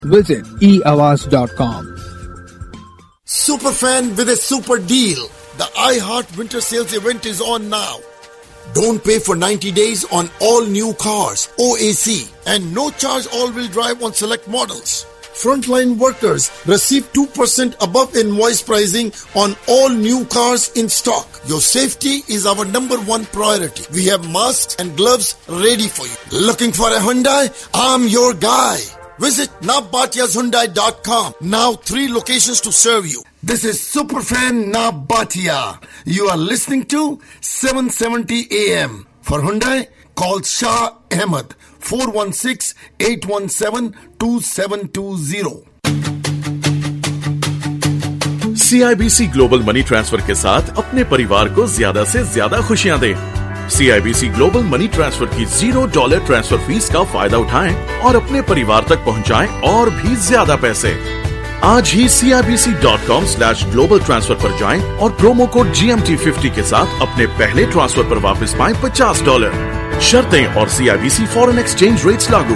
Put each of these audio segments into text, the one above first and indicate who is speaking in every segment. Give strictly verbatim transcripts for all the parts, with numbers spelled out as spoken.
Speaker 1: Visit e awaaz dot com.
Speaker 2: Superfan with a super deal. The iHeart Winter Sales event is on now. Don't pay for ninety days on all new cars, O A C, and no charge all-wheel drive on select models. Frontline workers receive two percent above invoice pricing on all new cars in stock. Your safety is our number one priority. We have masks and gloves ready for you. Looking for a Hyundai? I'm your guy. Visit nabatiyas hyundai dot com. Now three locations to serve you. This is Superfan Nabatia. You are listening to seven seventy A M. For Hyundai, call Shah Ahmed four one six, eight one seven, two seven two zero.
Speaker 3: C I B C global money transfer के साथ अपने परिवार को ज्यादा से ज्यादा खुशियां दें। C I B C global money transfer की जीरो डॉलर ट्रांसफर फीस का फायदा उठाएं और अपने परिवार तक पहुंचाएं और भी ज्यादा पैसे। आज ही C I B C dot com slash global transfer पर जाएं और promo code G M T fifty के साथ अपने पहले ट्रांसफर पर वापस पाएं पचास डॉलर। शर्तें और C I B C foreign exchange rates लागू।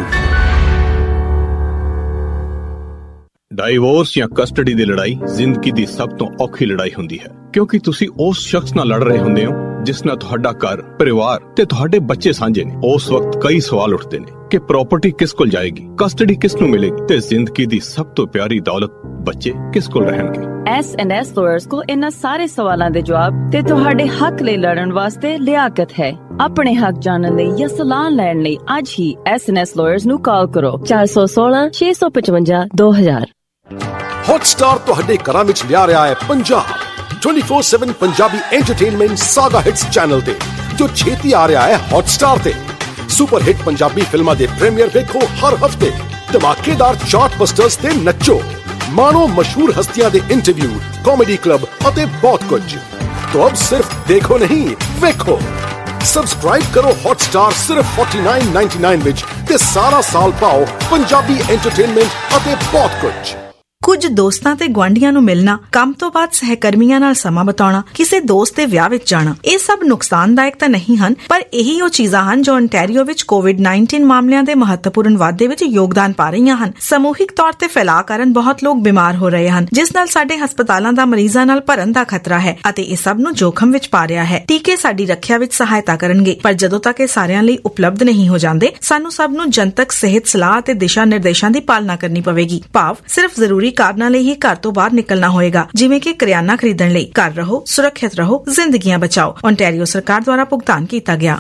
Speaker 4: ਡਾਈਵੋਰਸ ਜਾਂ ਕਸਟਡੀ ਦੀ ਲੜਾਈ ਜ਼ਿੰਦਗੀ ਦੀ ਸਭ ਤੋਂ ਔਖੀ ਲੜਾਈ ਹੁੰਦੀ ਹੈ, ਕਿਉਂਕਿ ਤੁਸੀਂ ਉਸ ਸ਼ਖਸ ਨਾਲ ਲੜ ਰਹੇ ਹੁੰਦੇ ਹੋ ਜਿਸ ਨਾਲ ਤੁਹਾਡਾ ਘਰ, ਪਰਿਵਾਰ ਤੇ ਤੁਹਾਡੇ ਬੱਚੇ ਸਾਂਝੇ ਨੇ। ਉਸ ਵਕਤ ਕਈ ਸਵਾਲ ਉੱਠਦੇ ਨੇ ਕਿ ਪ੍ਰਾਪਰਟੀ ਕਿਸ ਕੋਲ ਜਾਏਗੀ, ਕਸਟਡੀ ਕਿਸ ਨੂੰ ਮਿਲੇਗੀ ਤੇ ਜ਼ਿੰਦਗੀ ਦੀ ਸਭ ਤੋਂ ਪਿਆਰੀ ਦੌਲਤ ਬੱਚੇ ਕਿਸ ਕੋਲ ਰਹਿਣਗੇ।
Speaker 5: ਐਸ ਐਂਡ ਐਸ ਲਾਇਰਸ ਕੋਲ ਇਹਨਾਂ ਸਾਰੇ ਸਵਾਲਾਂ ਦੇ ਜਵਾਬ ਤੇ ਤੁਹਾਡੇ ਹੱਕ ਲਈ ਲੜਨ ਵਾਸਤੇ ਲਿਆਕਤ ਹੈ। ਆਪਣੇ ਹੱਕ ਜਾਣਨ ਲਈ ਜਾਂ ਸਲਾਹ ਲੈਣ ਲਈ ਅੱਜ ਹੀ ਐਸ ਐਂਡ ਐਸ ਲਾਇਰਸ ਨੂੰ ਕਾਲ ਕਰੋ ਚਾਰ ਸੌ ਸੋਲਾਂ ਛੇ ਸੌ ਪਚਵੰਜਾ ਦੋ ਹਜ਼ਾਰ।
Speaker 6: ਹੌਟਸਟਾਰ ਤੁਹਾਡੇ ਘਰਾਂ ਵਿੱਚ ਲਿਆ ਰਿਹਾ ਹੈ Punjab twenty four seven Punjabi entertainment Saga ਹਿੱਟਸ channel ਤੇ, ਜੋ ਛੇਤੀ ਆ ਰਿਹਾ ਹੈ ਹੌਟਸਟਾਰ ਤੇ। ਸੁਪਰ ਹਿੱਟ ਪੰਜਾਬੀ ਫਿਲਮਾਂ ਦੇ ਪ੍ਰੀਮੀਅਰ ਵੇਖੋ ਹਰ ਹਫਤੇ, ਧਮਾਕੇਦਾਰ ਚਾਰਟ ਬਸਟਰਸ ਤੇ ਨੱਚੋ, ਮਾਣੋ ਮਸ਼ਹੂਰ ਹਸਤੀਆਂ ਦੇ ਇੰਟਰਵਿਊ, ਕਾਮੇਡੀ ਕਲੱਬ ਅਤੇ ਬਹੁਤ ਕੁਝ। तो अब सिर्फ देखो नहीं, वेखो। सब्सक्राइब करो हॉटस्टार सिर्फ forty-nine ninety-nine विच ते सारा साल पाओ पंजाबी एंटरटेनमेंट ਅਤੇ बहुत कुछ।
Speaker 7: ਕੁਝ ਦੋਸਤਾਂ ਤੇ ਗੁਆਂਢੀਆਂ ਨੂੰ ਮਿਲਣਾ, ਕੰਮ ਤੋਂ ਬਾਅਦ ਸਹਿਕਰਮੀਆਂ ਨਾਲ ਸਮਾਂ ਬਿਤਾਉਣਾ, ਕਿਸੇ ਦੋਸਤ ਦੇ ਵਿਆਹ ਵਿੱਚ ਜਾਣਾ, ਇਹ ਸਭ ਨੁਕਸਾਨਦਾਇਕ ਤਾਂ ਨਹੀਂ ਹਨ, ਪਰ ਇਹੀ ਉਹ ਚੀਜ਼ਾਂ ਹਨ ਜੋ ontario ਵਿੱਚ ਕੋਵਿਡ nineteen ਮਾਮਲਿਆਂ ਦੇ ਮਹੱਤਵਪੂਰਨ ਵਾਧੇ ਵਿੱਚ ਯੋਗਦਾਨ ਪਾ ਰਹੀਆਂ ਹਨ। ਸਮੂਹਿਕ ਤੌਰ ਤੇ ਫੈਲਾਅ ਕਾਰਨ ਬਹੁਤ ਲੋਕ ਬਿਮਾਰ ਹੋ ਰਹੇ ਹਨ, ਜਿਸ ਨਾਲ ਸਾਡੇ ਹਸਪਤਾਲਾਂ ਦਾ ਮਰੀਜ਼ਾਂ ਨਾਲ ਭਰਨ ਦਾ ਖਤਰਾ ਹੈ ਅਤੇ ਇਹ ਸਭ ਨੂੰ ਜੋਖਮ ਵਿੱਚ ਪਾ ਰਿਹਾ ਹੈ। ਟੀਕੇ ਸਾਡੀ ਰੱਖਿਆ ਵਿੱਚ ਸਹਾਇਤਾ ਕਰਨਗੇ, ਪਰ ਜਦੋਂ ਤੱਕ ਇਹ ਸਾਰਿਆਂ ਲਈ ਉਪਲਬਧ ਨਹੀਂ ਹੋ ਜਾਂਦੇ, ਸਾਨੂੰ ਸਭ ਨੂੰ ਜਨਤਕ ਸਿਹਤ ਸਲਾਹ ਅਤੇ ਦਿਸ਼ਾ ਨਿਰਦੇਸ਼ਾਂ ਦੀ ਪਾਲਣਾ ਕਰਨੀ ਪਵੇਗੀ। ਭਾਵ ਸਿਰਫ ਜ਼ਰੂਰੀ ਕਾਰਨਾਂ ਲਈ ਹੀ ਘਰ ਤੋਂ ਬਾਹਰ ਨਿਕਲਣਾ ਹੋਏਗਾ, ਜਿਵੇਂ ਕਿ ਕਰਿਆਨਾ ਖਰੀਦਣ ਲਈ। ਘਰ ਰਹੋ, ਸੁਰੱਖਿਅਤ ਰਹੋ, ਜ਼ਿੰਦਗੀਆਂ ਬਚਾਓ। ontario ਸਰਕਾਰ ਦੁਆਰਾ ਭੁਗਤਾਨ ਕੀਤਾ ਗਿਆ।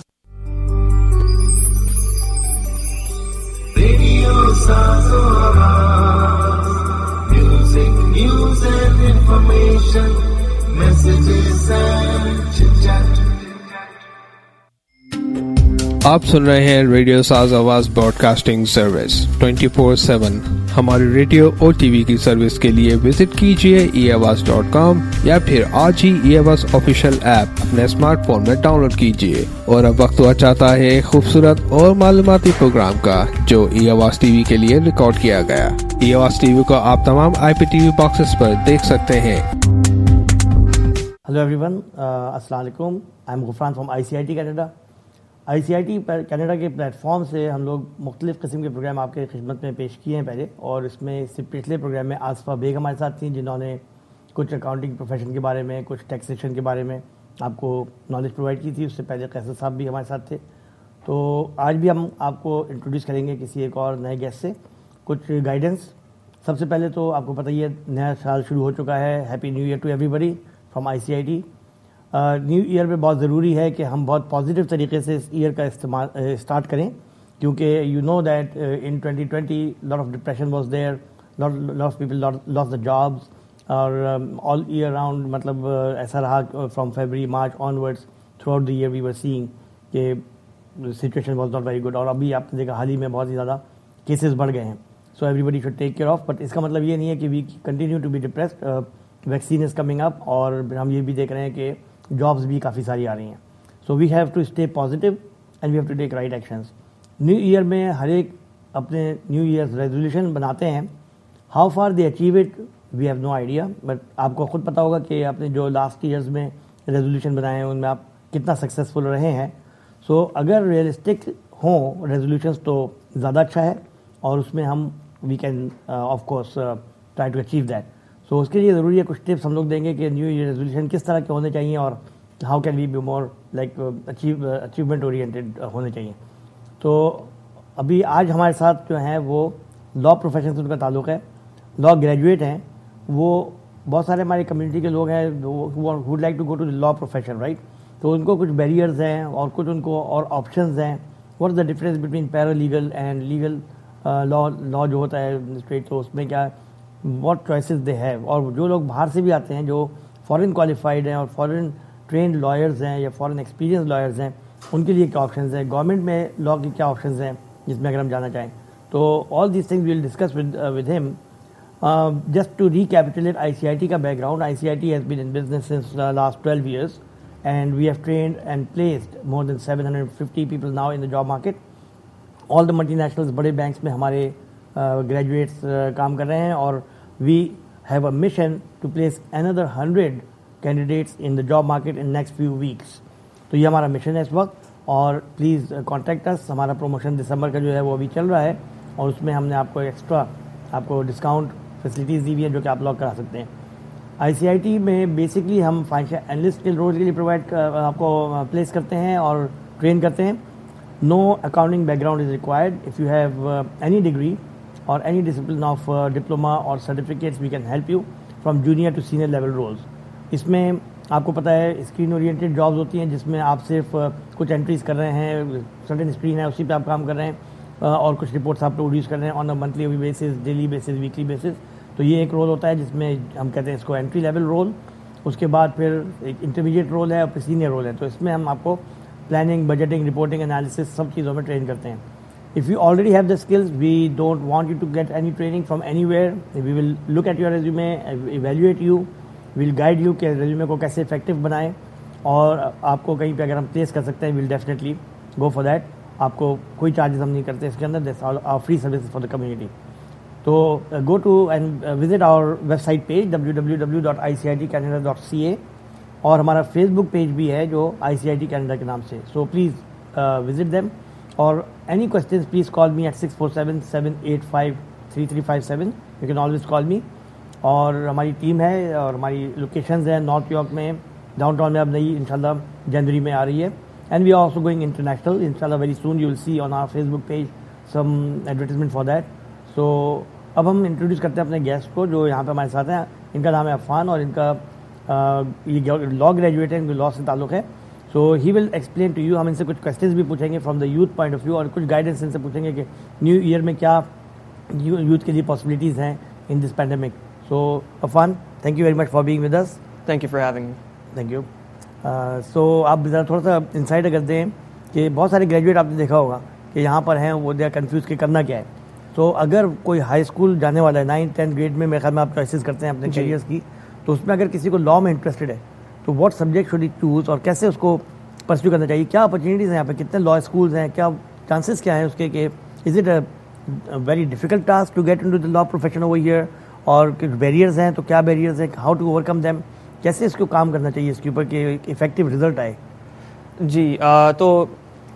Speaker 1: आप सुन रहे हैं radio Saaz Awaz broadcasting service twenty four seven. हमारी रेडियो और टीवी की सर्विस के लिए विजिट कीजिए ई आवाज डॉट कॉम या फिर आज ही ई आवाज ऑफिशियल ऐप अपने स्मार्टफोन में डाउनलोड कीजिए। और अब वक्त हुआ चाहता है खूबसूरत और मालूमाती प्रोग्राम का, जो ई आवाज टीवी के लिए रिकॉर्ड किया गया। ई आवाज टीवी को आप तमाम आई पी टीवी बॉक्सेस पर देख सकते हैं।
Speaker 8: हेलो एवरीवन, अस्सलाम वालेकुम। I am Gufran from I C I T Canada. I C I T Canada के प्लेटफॉर्म से हम लोग मुख्तलिफ़ किस्म के प्रोग्राम आपके खिदमत में पेश किए हैं पहले, और इसमें इससे पिछले प्रोग्राम में आसफा बेग हमारे साथ थी, जिन्होंने कुछ अकाउंटिंग प्रोफेशन के बारे में, कुछ टैक्सेशन के बारे में आपको नॉलेज प्रोवाइड की थी। उससे पहले कैसर साहब भी हमारे साथ थे। तो आज भी हम आपको इंट्रोड्यूस करेंगे किसी एक और नए गेस्ट से, कुछ गाइडेंस। सबसे पहले तो आपको पता ही है, नया साल शुरू हो चुका है। Happy new year to everybody from I C I T. New year में बहुत ज़रूरी है कि हम बहुत पॉजिटिव तरीके से इस ईयर का इस्तेमाल स्टार्ट करें, क्योंकि you know that in twenty twenty lot of depression was there, lot of people lost the jobs, और ऑल ईयर राउंड मतलब uh, ऐसा रहा from February March onwards throughout the year we were seeing कि situation was not very good. और अभी आपने देखा हाल ही में बहुत ही ज़्यादा केसेस बढ़ गए हैं। So everybody should take care of, but इसका मतलब ये नहीं है कि we continue to be depressed. Vaccine is coming up, और हम ये भी देख रहे हैं कि जॉब्स भी काफ़ी सारी आ रही हैं। So we have to stay positive and we have to take right actions. New year में हर एक अपने न्यू ईयर रेजोल्यूशन बनाते हैं। How far they achieve it we have no idea, but आपको ख़ुद पता होगा कि आपने जो लास्ट ईयर्स में रेजोल्यूशन बनाए हैं उनमें आप कितना सक्सेसफुल रहे हैं। सो so, अगर रियलिस्टिक हों रेजोल्यूशंस तो ज़्यादा अच्छा है, और उसमें हम we can uh, of course uh, try to achieve that. So اس کے لیے ضروری ہے کچھ ٹپس ہم لوگ دیں گے کہ نیو ایئر ریزولوشن کس طرح کے ہونے چاہیے اور how can we be more like achieve achievement oriented ہونے چاہیے. تو ابھی آج ہمارے ساتھ جو ہیں وہ لا پروفیشن سے ان کا تعلق ہے, لا گریجویٹ ہیں. وہ بہت سارے ہماری کمیونٹی کے لوگ ہیں would like to go to law profession right, تو ان کو کچھ بیریئرز ہیں اور کچھ ان کو اور آپشنز ہیں. What is the difference between paralegal and legal law law جو ہوتا ہے اسٹیٹ, تو اس میں کیا واٹ چوائسیز دے ہیو. اور جو لوگ باہر سے بھی آتے ہیں جو فورن کوالیفائڈ ہیں اور فورن ٹرینڈ لائرز ہیں یا فورن ایکسپیرینس لائرز ہیں, ان کے لیے کیا آپشنز ہیں, گورنمنٹ میں لا کی کیا آپشنز ہیں جس میں اگر ہم جانا چاہیں. تو all these things we'll discuss with with ہم. Just to recapitulate I C I T کا background, I C I T has been in business since last twelve years and we have trained and placed more than seven hundred fifty people now in the job market. All the multinationals بڑے banks میں ہمارے graduates کام کر رہے ہیں اور we have a mission to place another one hundred candidates in the job market in next few weeks. تو یہ ہمارا مشن ہے اس وقت, اور پلیز کانٹیکٹ اس. ہمارا پروموشن دسمبر کا جو ہے وہ ابھی چل رہا ہے اور اس میں ہم نے آپ کو ایکسٹرا آپ کو ڈسکاؤنٹ فیسلٹیز دی ہوئی ہیں جو کہ آپ لوگ کرا سکتے ہیں. آئی سی آئی ٹی میں بیسکلی ہم فائنینشیل اینالسٹ کے رول کے لیے پرووائڈ آپ کو پلیس کرتے ہیں اور ٹرین کرتے ہیں. No accounting background is required. If you have any degree or any discipline of uh, diploma or certificates, we can help you from junior to senior level roles. اس میں آپ کو پتہ ہے اسکرین اورینٹیڈ جابز ہوتی ہیں جس میں آپ صرف کچھ انٹریز کر رہے ہیں, سرٹن اسکرین ہے اسی پہ آپ کام کر رہے ہیں اور کچھ رپورٹس آپ پروڈیوس کر رہے ہیں on a monthly basis, daily basis, weekly basis. تو یہ ایک رول ہوتا ہے جس میں ہم کہتے ہیں اس کو انٹری لیول رول. اس کے بعد پھر ایک انٹرمیڈیٹ رول ہے اور پھر سینئر رول ہے. تو اس میں ہم آپ کو پلاننگ, بجٹنگ, رپورٹنگ, انالیسس سب چیزوں میں ٹرین کرتے ہیں. If you already have the skills, we don't want you to get any training from anywhere. We will look at your resume, evaluate you, we'll guide you کہ resume کو کیسے effective بنائیں اور آپ کو کہیں پہ اگر ہم پلیس کر سکتے ہیں we'll definitely go for that. آپ کو کوئی چارجز ہم نہیں کرتے اس کے اندر. That's all our free services for the community. تو uh, go to and uh, visit our website page w w w dot i c i t canada dot c a اور ہمارا فیس بک page بھی ہے جو آئی C I T Canada کے نام سے. So please uh, visit them. اور any questions please call me at six four seven seven eight five three three five seven. You can always call me. اور ہماری team ہے اور ہماری locations ہیں نارتھ یارک میں, ڈاؤن ٹاؤن میں اب نئی انشاءاللہ جنوری میں آ رہی ہے. And we are also going international انشاءاللہ very soon. You will see on our Facebook page some advertisement for that. So اب ہم انٹروڈیوس کرتے ہیں اپنے گیسٹ کو جو یہاں پہ ہمارے ساتھ ہیں. ان کا نام ہے عفان اور ان کا یہ لا گریجویٹ ہے, ان کو لا سے تعلق ہے. So he will explain to you. ہم ان سے کچھ questions بھی پوچھیں گے from the youth point of view اور کچھ guidance ان سے پوچھیں گے کہ نیو ایئر میں کیا youth کے لیے possibilities ہیں in this pandemic. So Afan, thank you very much for being with us.
Speaker 9: Thank you for having me.
Speaker 8: Thank you. Uh, so آپ ذرا تھوڑا سا انسائٹ اگر دیں کہ بہت سارے گریجویٹ آپ نے دیکھا ہوگا کہ یہاں پر ہیں وہ دے آر کنفیوز کہ کرنا کیا ہے. تو اگر کوئی ہائی اسکول جانے والا ہے نائنتھ ٹینتھ گریڈ میں میرے خیال میں آپ چوائسیز کرتے ہیں اپنے کیریئرس کی, تو اس میں اگر کسی کو لا میں انٹرسٹڈ ہے تو what subject should he choose اور کیسے اس کو پرسیو کرنا چاہیے, کیا اپرچونیٹیز ہیں یہاں پہ, کتنے لا اسکولز ہیں, کیا چانسز کیا ہیں اس کے کہ is it a very difficult task to get into the law profession over here, اور کچھ بیریئرز ہیں تو کیا بیریئرز ہیں, how to overcome them, کیسے اس کو کام کرنا چاہیے اس کے اوپر کہ ایک افیکٹو رزلٹ آئے.
Speaker 9: جی تو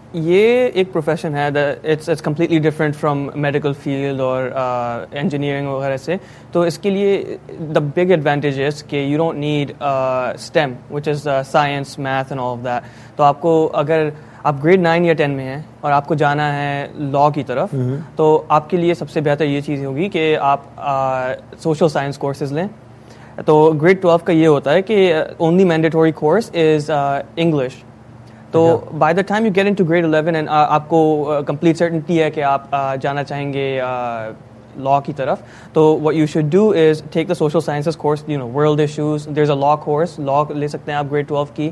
Speaker 9: یہ ایک پروفیشن ہے, it's it's completely different from medical field اور انجینئرنگ وغیرہ سے. تو اس کے لیے دا بگ ایڈوانٹیج از کہ you don't need STEM which is science, math and all of that. تو آپ کو اگر آپ گریڈ نائن یا ٹین میں ہیں اور آپ کو جانا ہے لا کی طرف, تو آپ کے لیے سب سے بہتر یہ چیز ہوگی کہ آپ سوشل سائنس کورسز لیں. تو گریڈ ٹویلو کا یہ ہوتا ہے کہ only mandatory course is English. تو by the time you get into grade eleven and آپ کو کمپلیٹ سرٹنٹی ہے کہ آپ جانا چاہیں گے لا کی طرف, تو what you should do is take the social sciences course, you know, world issues. There's a law course, law لے سکتے ہیں آپ grade twelve کی,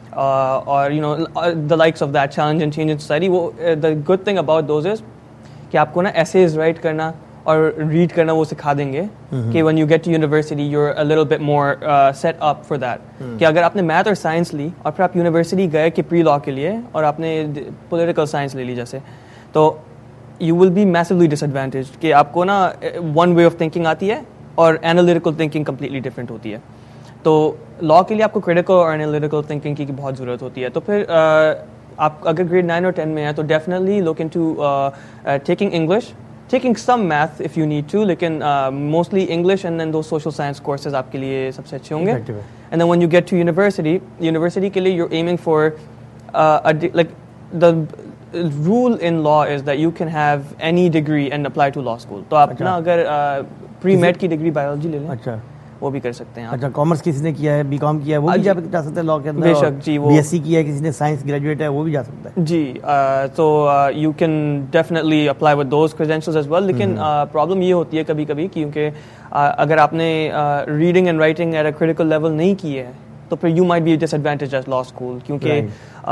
Speaker 9: اور you know the likes of that, challenge and change in society. وہ the good thing about those is کہ آپ کو نا essays write کرنا اور ریڈ کرنا وہ سکھا دیں گے کہ when you get to university you're a little bit more uh, set up for that. کہ اگر آپ نے میتھ اور سائنس لی اور پھر آپ یونیورسٹی گئے کہ پری لا کے لیے اور آپ نے پولیٹیکل سائنس لے لی جیسے, تو you will be massively disadvantaged کہ آپ کو نا one way of thinking آتی ہے اور analytical thinking completely different ہوتی ہے. تو لا کے لیے آپ کو critical اور analytical thinking کی بہت ضرورت ہوتی ہے. تو پھر آپ اگر گریڈ نائن اور ٹین میں ہیں تو definitely look into uh, uh, taking English taking some math if you need to, लेकिन uh, mostly English and then those social science courses आपके लिए सबसे अच्छे होंगे. And then when you get to university, university के लिए you're aiming for uh, a de- like the rule in law is that you can have any degree and apply to law school. तो आप ना अगर pre med की degree biology ले लें, अच्छा वो भी कर सकते हैं.
Speaker 8: अच्छा, कॉमर्स किसी ने किया है, बीकॉम किया है, वो भी जा सकते हैं लॉ के अंदर.
Speaker 9: बेशक जी, वो
Speaker 8: बीएससी किया है, किसी ने साइंस ग्रेजुएट है, वो भी जा सकता है
Speaker 9: जी. तो you can definitely apply with those credentials as well. लेकिन प्रॉब्लम ये होती है कभी कभी क्योंकि अगर आपने reading and writing at a critical level नहीं की है तो फिर you might be disadvantage at law school, क्योंकि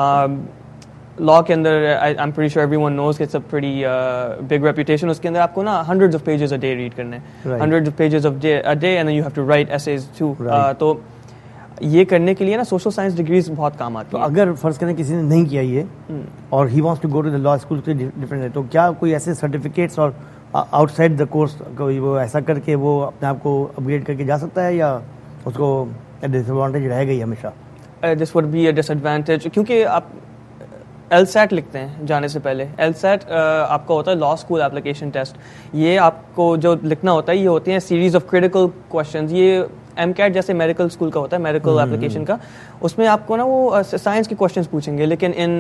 Speaker 9: लॉ के अंदर I am pretty sure everyone knows it's a pretty big reputation. उसके अंदर आपको ना hundreds of pages a day read करने हैं, hundreds of pages of day a day, and then you have to write essays too. तो ये करने के लिए ना सोशल साइंस डिग्रीज बहुत काम आती
Speaker 8: है. तो अगर फर्ज करें किसी ने नहीं किया ये और ही wants to go to the law school के डिफरेंट है, तो क्या कोई ऐसे सर्टिफिकेट्स और आउटसाइड द कोर्स कोई वो ऐसा करके वो अपने आप को अपग्रेड करके जा सकता है, या उसको डिसएडवांटेज रहेगा ही हमेशा?
Speaker 9: This would be a disadvantage, क्योंकि आप एलसैट लिखते हैं जाने से पहले. एलसैट uh, आपका होता है लॉ स्कूल एप्लीकेशन टेस्ट. ये आपको जो लिखना होता है ये होती हैं सीरीज ऑफ क्रिटिकल क्वेश्चंस. ये एमकैट जैसे मेडिकल स्कूल का होता है, मेडिकल एप्लीकेशन का, उसमें आपको ना वो साइंस uh, के क्वेश्चंस पूछेंगे. लेकिन in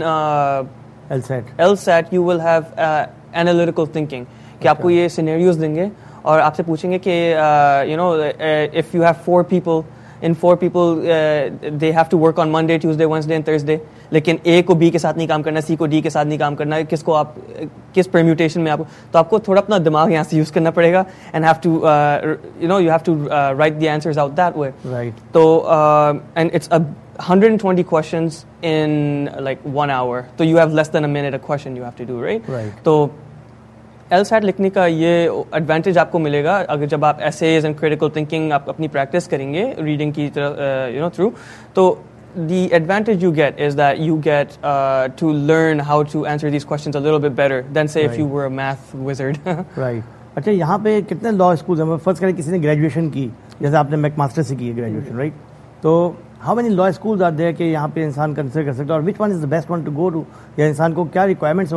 Speaker 8: LSAT
Speaker 9: LSAT you will have analytical thinking, कि आपको ये सिनेरियोज देंगे और आपसे पूछेंगे कि you know if you have four people, in four people uh, they have to work on Monday, Tuesday, Wednesday and Thursday, लेकिन A को B के साथ नहीं काम करना, C को D के साथ नहीं काम करना, किसको आप किस permutation में आपको, तो आपको थोड़ा अपना दिमाग यहाँ से यूज़ करना पड़ेगा and have to uh, you know you have to uh, write the answers out that way.
Speaker 8: Right.
Speaker 9: तो uh, and it's a one hundred twenty questions in like one hour, so you have less than a minute a question you have to do, right?
Speaker 8: Right.
Speaker 9: तो एलसैट लिखने का ये advantage आपको मिलेगा अगर जब आप एसेज एंड क्रिटिकल थिंकिंग आप अपनी प्रैक्टिस करेंगे रीडिंग की तरह यू नो थ्रू, तो the advantage you get is that you get uh, to learn how to answer these questions a little bit better than say right. if you were a math wizard.
Speaker 8: Right. अच्छा, यहाँ पे कितने law school हैं? First करें किसी ने graduation की, जैसे आपने मैक मास्टर से की है ग्रेजुएशन, राइट? तो how many law schools are there कि यहाँ पे इंसान कंसिडर कर सकता है, और which one is the best one to go to, या इंसान को क्या रिक्वायरमेंट्स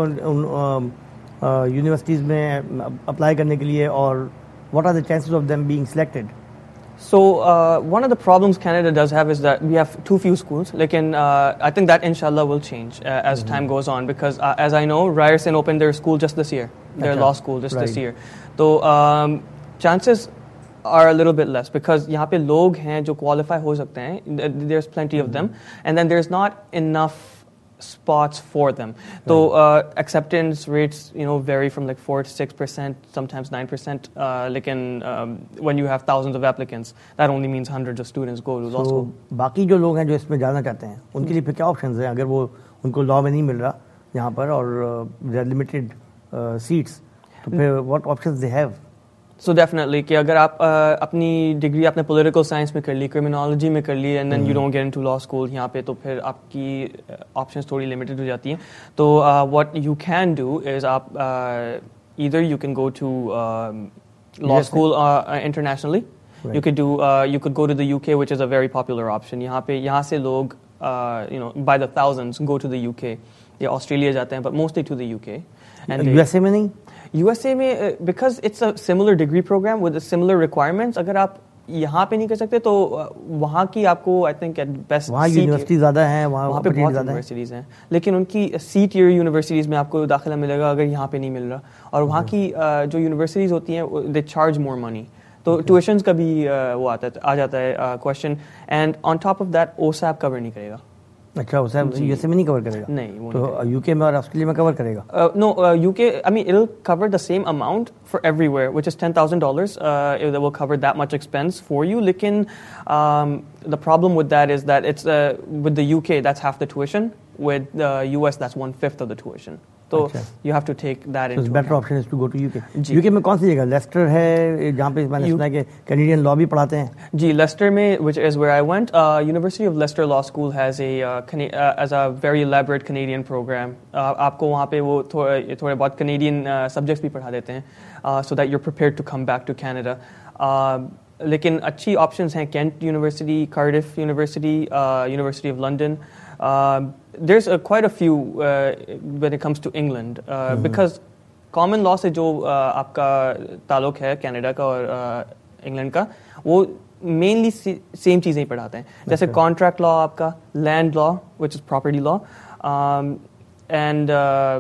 Speaker 8: यूनिवर्सिटीज़ में अप्लाई करने के लिए, और what are the chances of them being selected?
Speaker 9: So uh, one of the problems Canada does have is that we have too few schools. Like in, uh, I think that inshallah will change uh, as mm-hmm. time goes on, because uh, as I know, Ryerson opened their school just this year, their Achha. law school just right. this year. So um, chances are a little bit less because यहाँ पे लोग हैं जो qualify हो सकते हैं. There's plenty of them, and then there's not enough spots for them. So uh, acceptance rates, you know, vary from like four to six percent, sometimes nine percent. Uh, like in um, when you have thousands of applicants, that only means hundreds of students go to law school.
Speaker 8: So बाकी जो लोग हैं जो इसमें जाना चाहते हैं, उनके लिए फिर क्या ऑप्शंस हैं अगर वो उनको लॉ में नहीं मिल रहा यहाँ पर और there are limited seats, तो फिर what options they have?
Speaker 9: So definitely कि अगर आप uh, अपनी डिग्री आपने पॉलिटिकल साइंस में कर ली, क्रिमिनोलॉजी में कर ली, and then you don't get into law school यहाँ पे, तो फिर आपकी ऑप्शंस uh, थोड़ी लिमिटेड हो जाती हैं. तो what you can do is आप either you can go to law school internationally, you can do you can go to the UK which is a very popular option. यहाँ पे यहाँ से लोग you know by the thousands go to the UK या Australia जाते हैं, but mostly to the UK.
Speaker 8: And USA में नहीं?
Speaker 9: यूएसए में because it's a similar degree program with similar requirements. अगर आप यहाँ पे नहीं कर सकते तो वहाँ की आपको आई थिंक एट बेस्ट
Speaker 8: वहाँ यूनिवर्सिटी ज़्यादा हैं, वहाँ
Speaker 9: वहाँ पे बहुत यूनिवर्सिटीज़ हैं, लेकिन उनकी सी टियर यूनिवर्सिटीज़ में आपको दाखिला मिलेगा अगर यहाँ पे नहीं मिल रहा. और वहाँ की जो यूनिवर्सिटीज़ होती हैं दे चार्ज मोर मनी, तो ट्यूशंस का भी वो आता है आ जाता है question. And on top of that OSAP cover नहीं करेगा.
Speaker 8: अच्छा, ओसैप यूएसए में नहीं कवर करेगा?
Speaker 9: नहीं, वो
Speaker 8: तो यूके में और ऑस्ट्रेलिया में कवर करेगा?
Speaker 9: No, UK I mean it will cover the same amount for everywhere which is ten thousand dollars. It will cover that much expense for you. लेकिन um, the problem with that is that it's uh, with the U K that's half the tuition. With the U S that's one fifth of the tuition. So you have to take that into account.
Speaker 8: So better option is to go to U K. U K में कौन सी जगह? Lester है जहाँ पे मैंने सुना है कि कैनेडियन लॉ भी पढ़ाते हैं.
Speaker 9: जी, लेस्टर में, which is where I went. Uh, University of Leicester Law School has a uh, Cana- uh, as a very elaborate Canadian program. Uh, आपको वहाँ पे वो थोड़े थोड़े बहुत Canadian uh, subjects भी पढ़ा देते हैं, uh, so that you're prepared to come back to Canada. Uh, लेकिन अच्छी options हैं Kent University, Cardiff University, uh, University of London. Uh, there's uh, quite a few uh, when it comes to England uh, mm-hmm. because common law سے جو آپ کا تعلق ہے Canada کا اور انگلینڈ کا, وہ مینلی سیم چیزیں ہی پڑھاتے ہیں, جیسے کانٹریکٹ لا آپ کا, land law which is property law, and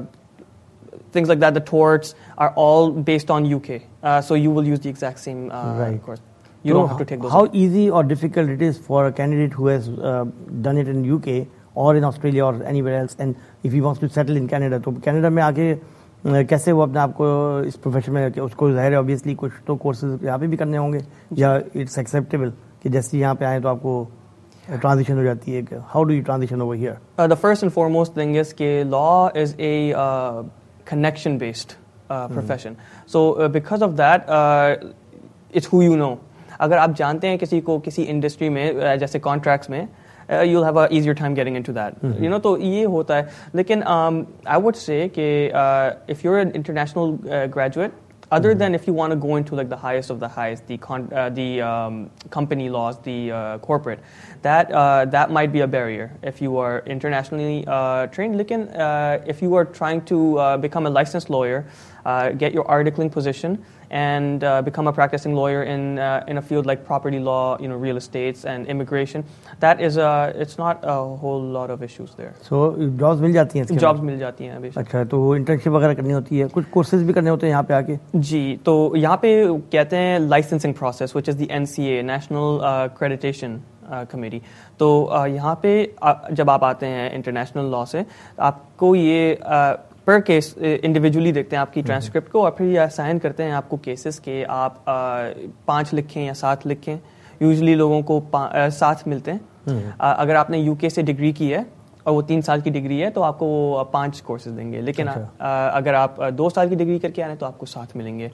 Speaker 9: things like that. The torts are all based on U K, uh, so you will use the exact same uh,
Speaker 8: right.
Speaker 9: course. You so don't have to take those.
Speaker 8: How easy or difficult it is for a candidate who has uh, done it in U K or in Australia or anywhere else, and if he wants to settle in Canada, تو Canada میں آگے کیسے وہ اپنے آپ کو اس profession میں, اس کو ظاہر ہے obviously کچھ تو کورسز یہاں پہ بھی کرنے ہوں گے, یا اٹس ایکسیپٹیبل کہ جیسے یہاں پہ آئیں تو آپ کو transition ہو جاتی ہے. How do you transition over here?
Speaker 9: Uh, the first and foremost thing is کہ law is a uh, connection based uh, profession. Mm-hmm. So uh, because of that uh, it's who you know. اگر آپ جانتے ہیں کسی کو کسی industry میں جیسے کانٹریکٹس میں, uh, you'll have a easier time getting into that. Mm-hmm. You know, تو یہ ہوتا ہے. لیکن um, I would say کہ uh, if you're an international uh, graduate, other mm-hmm. than if you want to go into like the highest of the highest, the con- uh, the um, company laws, the uh, corporate, that uh, that might be a barrier if you are internationally uh, trained. Lekin uh, if you are trying to uh, become a licensed lawyer, uh, get your articling position, and uh, become a practicing lawyer in uh, in a field like property law, you know, real estates and immigration, that is a it's not a whole lot of issues there.
Speaker 8: So jobs mil jati hain,
Speaker 9: jobs mil jati hain abhi.
Speaker 8: اچھا, تو internship وغیرہ کرنی ہوتی ہے, کچھ courses بھی کرنے ہوتے ہیں یہاں پہ آ کے؟
Speaker 9: جی, تو یہاں پہ کہتے ہیں licensing process which is the N C A, National Accreditation Committee. تو یہاں پہ جب آپ آتے ہیں انٹرنیشنل لا سے, آپ کو یہ پر کیس انڈیویجولی دیکھتے ہیں آپ کی ٹرانسکرپٹ کو, اور پھر یہ اسائن کرتے ہیں آپ کو کیسز کہ آپ پانچ لکھیں یا سات لکھیں. یوزلی لوگوں کو سات ملتے ہیں. اگر آپ نے یو کے سے ڈگری کی ہے اور وہ تین سال کی ڈگری ہے تو آپ کو وہ پانچ کورسز دیں گے. لیکن اگر آپ دو سال کی ڈگری کر کے آ رہے ہیں تو آپ کو ساتھ ملیں گے.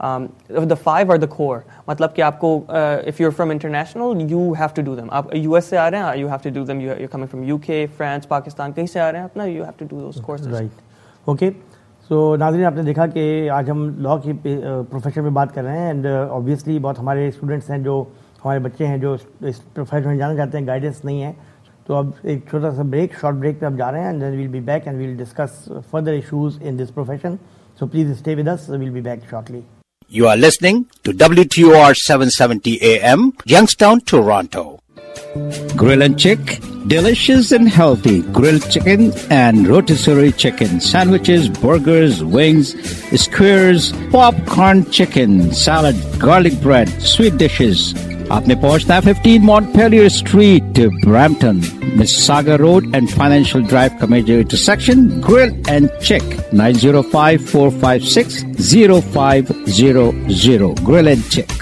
Speaker 9: دا فائیو آر دا کور, مطلب کہ آپ کو if you are from international you have to do them. آپ یو ایس سے آ رہے ہیں, you have to do them. You are coming from U K, France, Pakistan, کہیں سے آ رہے ہیں اپنا, you have to do those courses.
Speaker 8: Right, okay. So ناظرین, آپ نے دیکھا کہ آج ہم لا کی پروفیشن میں بات کر رہے ہیں, اینڈ آبویسلی بہت ہمارے اسٹوڈنٹس ہیں, جو ہمارے بچے ہیں جو اس پروفیشن میں جانا چاہتے ہیں, گائیڈنس نہیں ہے. تو اب ایک چھوٹا سا بریک, شارٹ بریک پہ اب جا رہے ہیں, and then we'll be back and we'll discuss further issues in this profession. So please stay with us, we'll be back shortly.
Speaker 10: You are listening to W T O R seven seventy A M, Youngstown, Toronto. Grill and Chick, delicious and healthy grilled chicken and rotisserie chicken, sandwiches, burgers, wings, skewers, popcorn chicken, salad, garlic bread, sweet dishes. آپ نے پہنچنا ہے fifteen Montpelier Street, Brampton, Mississauga Road and Financial Drive کا major intersection. Grill and Chick, nine zero five, four five six, zero five zero zero. Grill and Chick.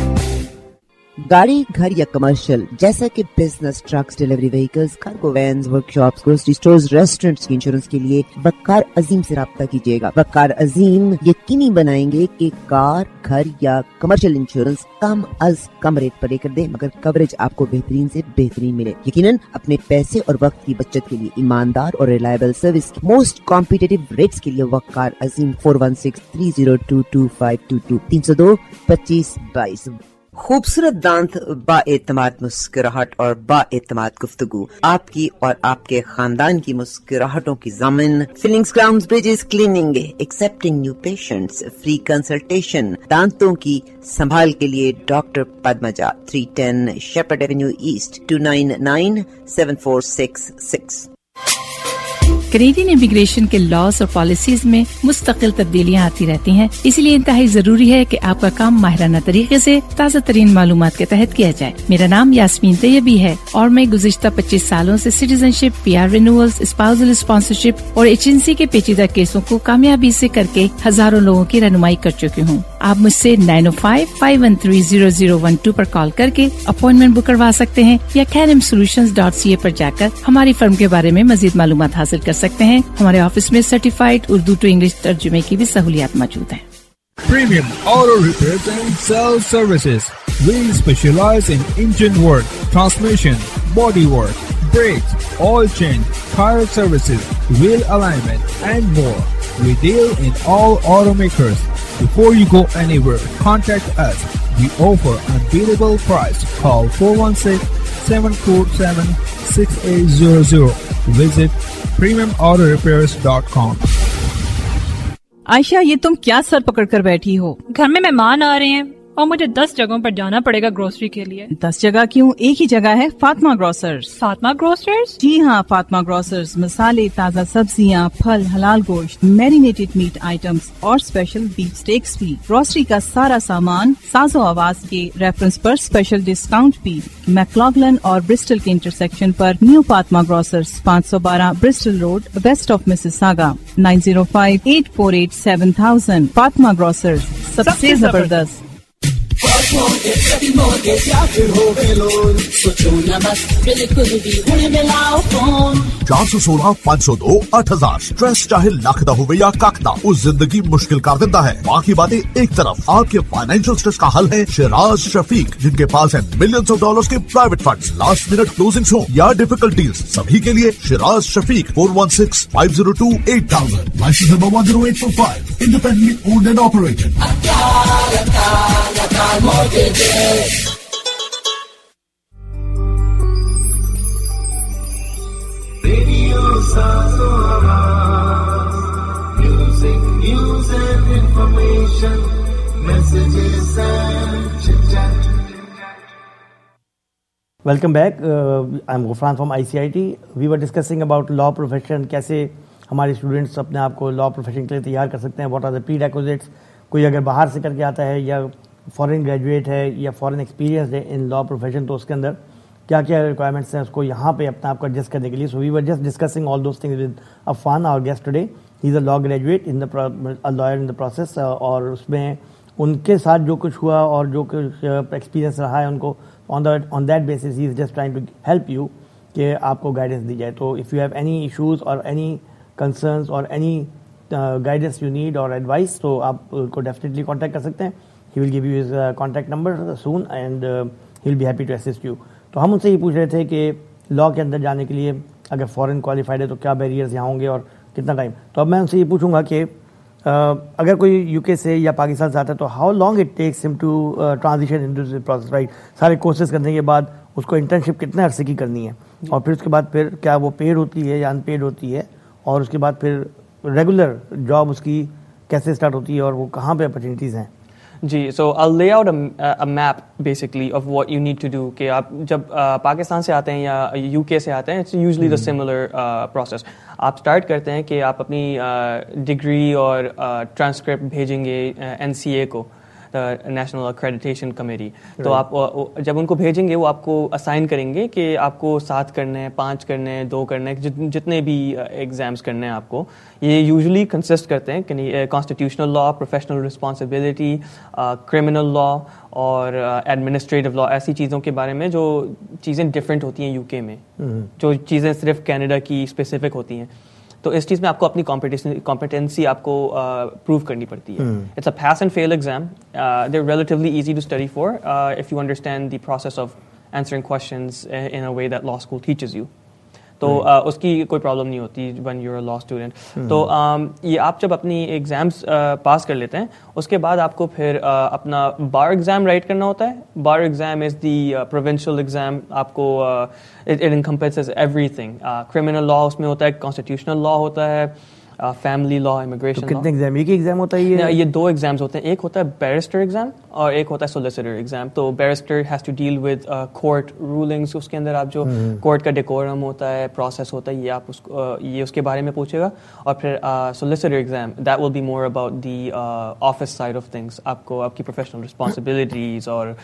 Speaker 11: گاڑی, گھر یا commercial جیسا کہ business, trucks, delivery vehicles, cargo vans, work shops, grocery stores, restaurants کی insurance کے لیے وقار عظیم سے رابطہ کیجیے گا. وقار عظیم یقینی بنائیں گے کہ کار, گھر یا کمرشل انشورنس کم از کم ریٹ پر لے کر دیں, مگر کوریج آپ کو بہترین سے بہترین ملے. یقیناً اپنے پیسے اور وقت کی بچت کے لیے ایماندار اور ریلائبل سروس کی موسٹ کمپیٹیٹو ریٹس کے لیے Waqar Azeem four one six three zero two two five two two تین سو دو پچیس بائیس. خوبصورت دانت, با اعتماد مسکراہٹ اور با اعتماد گفتگو, آپ کی اور آپ کے خاندان کی مسکراہٹوں کی ضامن. Fillings, crowns, bridges, cleaning, accepting new patients, free consultation. دانتوں کی سنبھال کے لیے doctor Padmaja, three ten Shepherd Avenue East, two nine nine seven four six six.
Speaker 12: Canadian immigration کے لاز اور پالیسیز میں مستقل تبدیلیاں آتی رہتی ہیں, اسی لیے انتہائی ضروری ہے کہ آپ کا کام ماہرانہ طریقے سے تازہ ترین معلومات کے تحت کیا جائے. میرا نام یاسمین طیبی ہے اور میں گزشتہ پچیس سالوں سے citizenship, P R renewals, spousal sponsorship اور ایجنسی کے پیچیدہ کیسوں کو کامیابی سے کر کے ہزاروں لوگوں کی رہنمائی کر چکی ہوں. آپ مجھ سے nine O five five one three zero zero one two پر کال کر کے اپوائنٹمنٹ بک کروا سکتے ہیں, یا کینم سولوشنز ڈاٹ سی اے پر جا کر ہماری فرم کے بارے میں مزید معلومات حاصل کر سکتے ہیں. ہمارے آفس میں سرٹیفائڈ اردو ٹو انگلش ترجمے کی بھی سہولیات موجود ہیں.
Speaker 1: Premium Auto Repairs and Sales Services. We specialize in engine work, transmission, body work, brakes, oil change, tire services, wheel alignment, and more. We deal in all automakers. Before you go anywhere, contact us. We offer unbeatable price. Call four one six, seven four seven, six eight zero zero. Visit premium auto repairs dot com.
Speaker 12: Ayesha, ये तुम क्या sir पकड़ कर बैठी हो?
Speaker 13: घर में मेहमान आ रहे हैं और मुझे दस जगहों पर जाना पड़ेगा ग्रोसरी के लिए।
Speaker 12: दस जगह क्यों, एक ही जगह है, फातिमा ग्रोसर्स।
Speaker 13: फातिमा ग्रोसर्स?
Speaker 12: जी हाँ, फातिमा ग्रोसर्स मसाले, ताज़ा सब्जियाँ, फल, हलाल गोश्त, मैरिनेटेड मीट आइटम्स और स्पेशल बीफ स्टेक्स भी। ग्रोसरी का सारा सामान साजो आवाज के रेफरेंस पर स्पेशल डिस्काउंट भी। मैक्लॉगलन और ब्रिस्टल के इंटरसेक्शन पर न्यू फातिमा ग्रोसर्स, पाँच सौ बारह Bristol Road, west of Mississauga, nine zero five eight four eight seven thousand. Fatima grocers, सबसे जबरदस्त।
Speaker 14: चार सौ सोलह पाँच सौ दो आठ हजार स्ट्रेस चाहे लख दा होवे या कख दा, उस जिंदगी मुश्किल कर देता है। बाकी बातें एक तरफ, आपके फाइनेंशियल स्ट्रेस का हल है शिराज शफीक, जिनके पास है मिलियंस ऑफ डॉलर्स के private funds, last minute closings हो या डिफिकल्टीज, सभी के लिए Shiraz Shafiq. Four one six five zero two eight thousand, licence number one zero eight four five, independently owned and operated.
Speaker 15: Radio Sazo Awaaz, music, news and information, messages and chit-chat.
Speaker 8: Welcome back. Uh, I'm Ghufran from I C I T. We were discussing about law profession, कैसे हमारे students अपने आप को law profession के लिए तैयार कर सकते हैं. What are the prerequisites? कोई अगर बाहर से करके आता है या फॉरेन ग्रेजुएट है या फॉरेन एक्सपीरियंस है इन लॉ प्रोफेशन, तो उसके अंदर क्या क्या रिक्वायरमेंट्स हैं उसको यहाँ पे अपने आप को एडजस्ट करने के लिए. So we were just discussing all those things with Afan, our guest today. He is a law graduate in the lawyer in the process, और उसमें उनके साथ जो कुछ हुआ और जो कुछ एक्सपीरियंस रहा है उनको on the on that basis he is just trying to help you कि आपको गाइडेंस दी जाए. तो if you have any issues और एनी कंसर्न्स और एनी गाइडेंस यू नीड और एडवाइस, तो आप उनको डेफिनेटली कॉन्टैक्ट कर सकते हैं. He will give you his contact number soon and he will be happy to assist you. तो हम उनसे ये पूछ रहे थे कि लॉ के अंदर जाने के लिए अगर फॉरेन क्वालिफाइड है तो क्या बैरियर्स यहाँ होंगे और कितना टाइम. तो अब मैं उनसे ये पूछूंगा कि अगर कोई यूके से या पाकिस्तान से आता है तो how long it takes him to transition into this process, right. सारे कोर्सेज करने के बाद उसको इंटर्नशिप कितने अरसे की करनी है, और फिर उसके बाद फिर क्या वो पेड होती है या अनपेड होती है, और उसके बाद फिर रेगुलर जॉब उसकी कैसे स्टार्ट होती है और वो कहाँ पे अपॉर्चुनिटीज़ हैं.
Speaker 9: जी, so I lay out a map basically of what you need to do. कि आप जब uh, पाकिस्तान से आते हैं या यूके से आते हैं, it's usually the similar process. आप स्टार्ट करते हैं कि आप अपनी डिग्री uh, और ट्रांसक्रिप्ट uh, भेजेंगे एनसीए uh, को, नेशनल एक्रेडिटेशन कमेटी. तो आप जब उनको भेजेंगे वो आपको असाइन करेंगे कि आपको सात करने हैं, पाँच करने हैं, दो करने हैं, जित, जितने भी एग्ज़ाम्स करने हैं आपको. ये यूजुअली कंसिस्ट करते हैं constitutional law, professional responsibility, criminal law और एडमिनिस्ट्रेटिव लॉ, ऐसी चीज़ों के बारे में जो चीज़ें डिफरेंट होती हैं यूके में, जो चीज़ें सिर्फ कनाडा की स्पेसिफिक होती हैं. तो इस चीज़ में आपको अपनी कॉम्पिटेंसी आपको प्रूव uh, करनी पड़ती है. It's a pass and fail exam. They are relatively easy to study for if you understand the process of answering questions in a way that law school teaches you. तो uh, उसकी कोई problem नहीं होती when you are a law student. तो um, ये आप जब अपनी एग्जाम्स पास uh, कर लेते हैं, उसके बाद आपको फिर uh, अपना बार एग्जाम राइट करना होता है. Bar exam is the provincial exam. आपको it encompasses everything. Criminal law उसमें होता है, कॉन्स्टिट्यूशनल लॉ होता है, फैमिली लॉ, इमिग्रेशन.
Speaker 8: तो कितने एग्जाम, एक ही एग्जाम होता है ये?
Speaker 9: ये दो एग्जाम्स होते हैं. एक होता है बैरिस्टर एग्जाम और एक होता है सोलिसिटर एग्जाम. तो barrister has to deal with court rulings. उसके अंदर आप जो कोर्ट का डेकोरम होता है, प्रोसेस होता है, ये आप उसको uh, ये उसके बारे में पूछेगा. और फिर solicitor exam, that will be more about the office side of things. आपको आपकी प्रोफेशनल रिस्पॉन्सिबिलिटीज और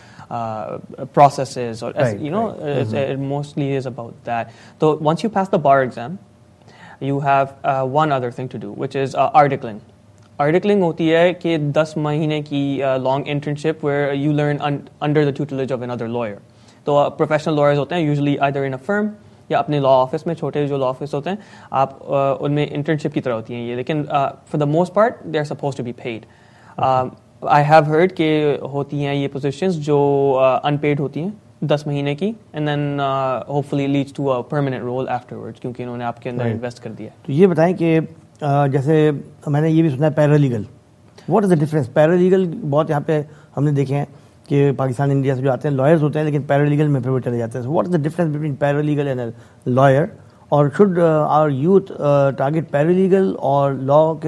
Speaker 9: प्रोसेसेस और you know it mostly is about that. तो once you pass the bar exam, you have uh, one other thing to do, which is uh, articling. Articling होती है कि दस महीने की uh, long internship where you learn un- under the tutelage of another lawyer. तो uh, professional lawyers होते हैं usually either in a firm या अपने law office में, छोटे जो law office होते हैं, आप uh, उनमें internship की तरह होती हैं ये. लेकिन uh, for the most part they are supposed to be paid. Okay. Uh, I have heard कि होती हैं ये positions जो uh, unpaid होती हैं दस महीने की, and then hopefully leads to a permanent role afterwards, क्योंकि इन्होंने आपके अंदर इन्वेस्ट कर दिया.
Speaker 8: तो ये बताएं कि uh, जैसे मैंने ये भी सुना है paralegal, what is the difference? Paralegal बहुत यहाँ पे हमने देखे हैं कि पाकिस्तान इंडिया से जो आते हैं लॉयर्स होते हैं, लेकिन पैरालीगल में फिर वो चले जाते हैं. What is the difference between paralegal and a lawyer, और should our youth target paralegal और लॉ के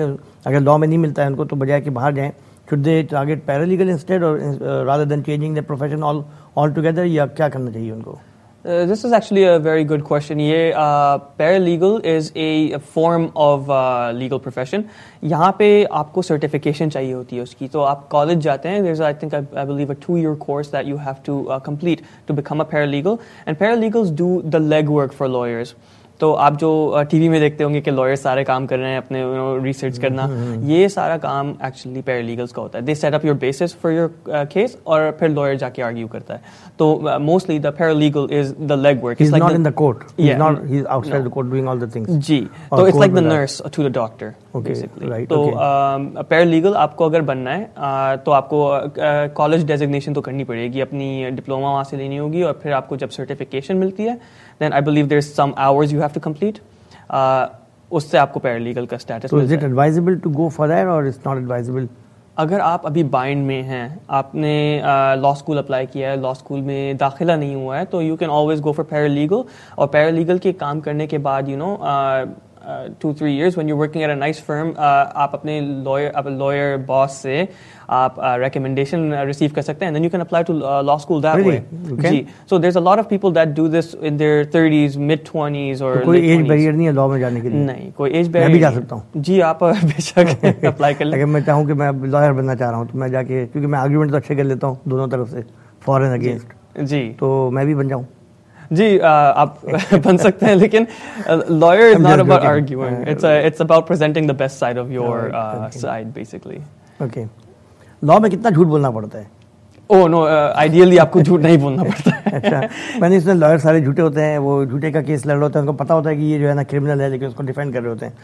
Speaker 8: اگر لا میں نہیں ملتا ہے ان کو تو بجائے کہ باہر جائیں, should they target paralegal instead or uh, rather than changing their profession all altogether, یا کیا کرنا چاہیے ان کو؟
Speaker 9: Uh, this is actually a very good question. یہ uh, paralegal is a form of uh, legal profession. یہاں پہ آپ کو certification چاہیے ہوتی ہے اس کی. تو آپ کالج جاتے ہیں, there's I think I, I believe a two year course that you have to uh, complete to become a paralegal, and paralegals do the legwork for lawyers. تو آپ جو ٹی وی میں دیکھتے ہوں گے کہ لائر سارے کام کر رہے ہیں اپنے ریسرچ کرنا, یہ سارا کام ایکچولی پیرالیگلس کا ہوتا ہے. They set up your basis for your case, اور پھر لائر جا کے آرگیو کرتا ہے. تو mostly the paralegal is the leg work.
Speaker 8: He is not in the court, he is not he is outside the court doing all the things.
Speaker 9: جی, تو it's like the nurse to the doctor basically. تو paralegal آپ کو اگر بننا ہے تو آپ کو کالج ڈیزگنیشن تو کرنی پڑے گی, اپنی ڈپلوما وہاں سے لینی ہوگی, اور پھر آپ کو جب سرٹیفکیشن ملتی ہے then I believe there's some hours you have to complete. Uh, اس سے آپ کو پیرالیگل کا status.
Speaker 8: So is it advisable to go for that or it's not advisable?
Speaker 9: اگر آپ ابھی بائنڈ میں ہیں, آپ نے لا اسکول اپلائی کیا ہے, لا اسکول میں داخلہ نہیں ہوا ہے, تو you can always go for paralegal. اور پیرالیگل کے کام کرنے کے بعد you know two three years when you working at a nice firm, آپ اپنے لائر لائر باس سے آپ ریکمنڈیشن ریسیو کر سکتے ہیں, then you can apply to law school that way. جی, so there is a lot of people that do this in their thirties mid twenties. اور
Speaker 8: کوئی ایج بیریئر نہیں ہے لا میں جانے کے لیے؟
Speaker 9: نہیں, کوئی ایج بیریئر.
Speaker 8: میں بھی جا سکتا ہوں.
Speaker 9: جی, آپ بے شک اپلائی کر لیں.
Speaker 8: اگر میں چاہوں کہ میں لائر بننا چاہ رہا ہوں تو میں جا کے, کیونکہ میں آرگیومنٹ تو اچھے کر لیتا ہوں دونوں طرف سے, فار اینڈ اگینسٹ.
Speaker 9: جی,
Speaker 8: تو میں بھی بن جاؤں.
Speaker 9: جی, آپ بن سکتے ہیں, لیکن lawyer is not about arguing. It's a, it's about presenting the best side of your uh, side basically.
Speaker 8: Okay. لا میں کتنا جھوٹ بولنا پڑتا ہے؟
Speaker 9: او نو, آئیڈیلی آپ کو جھوٹ نہیں بولنا پڑتا ہے.
Speaker 8: اچھا, میں نے اس میں لائر سارے جھوٹے ہوتے ہیں, وہ جھوٹے کا کیس لڑ رہے ہوتے ہیں, ان کو پتا ہوتا ہے کہ یہ جو ہے نا کرمنل ہے, لیکن اس کو ڈیفینڈ کر رہے ہوتے ہیں.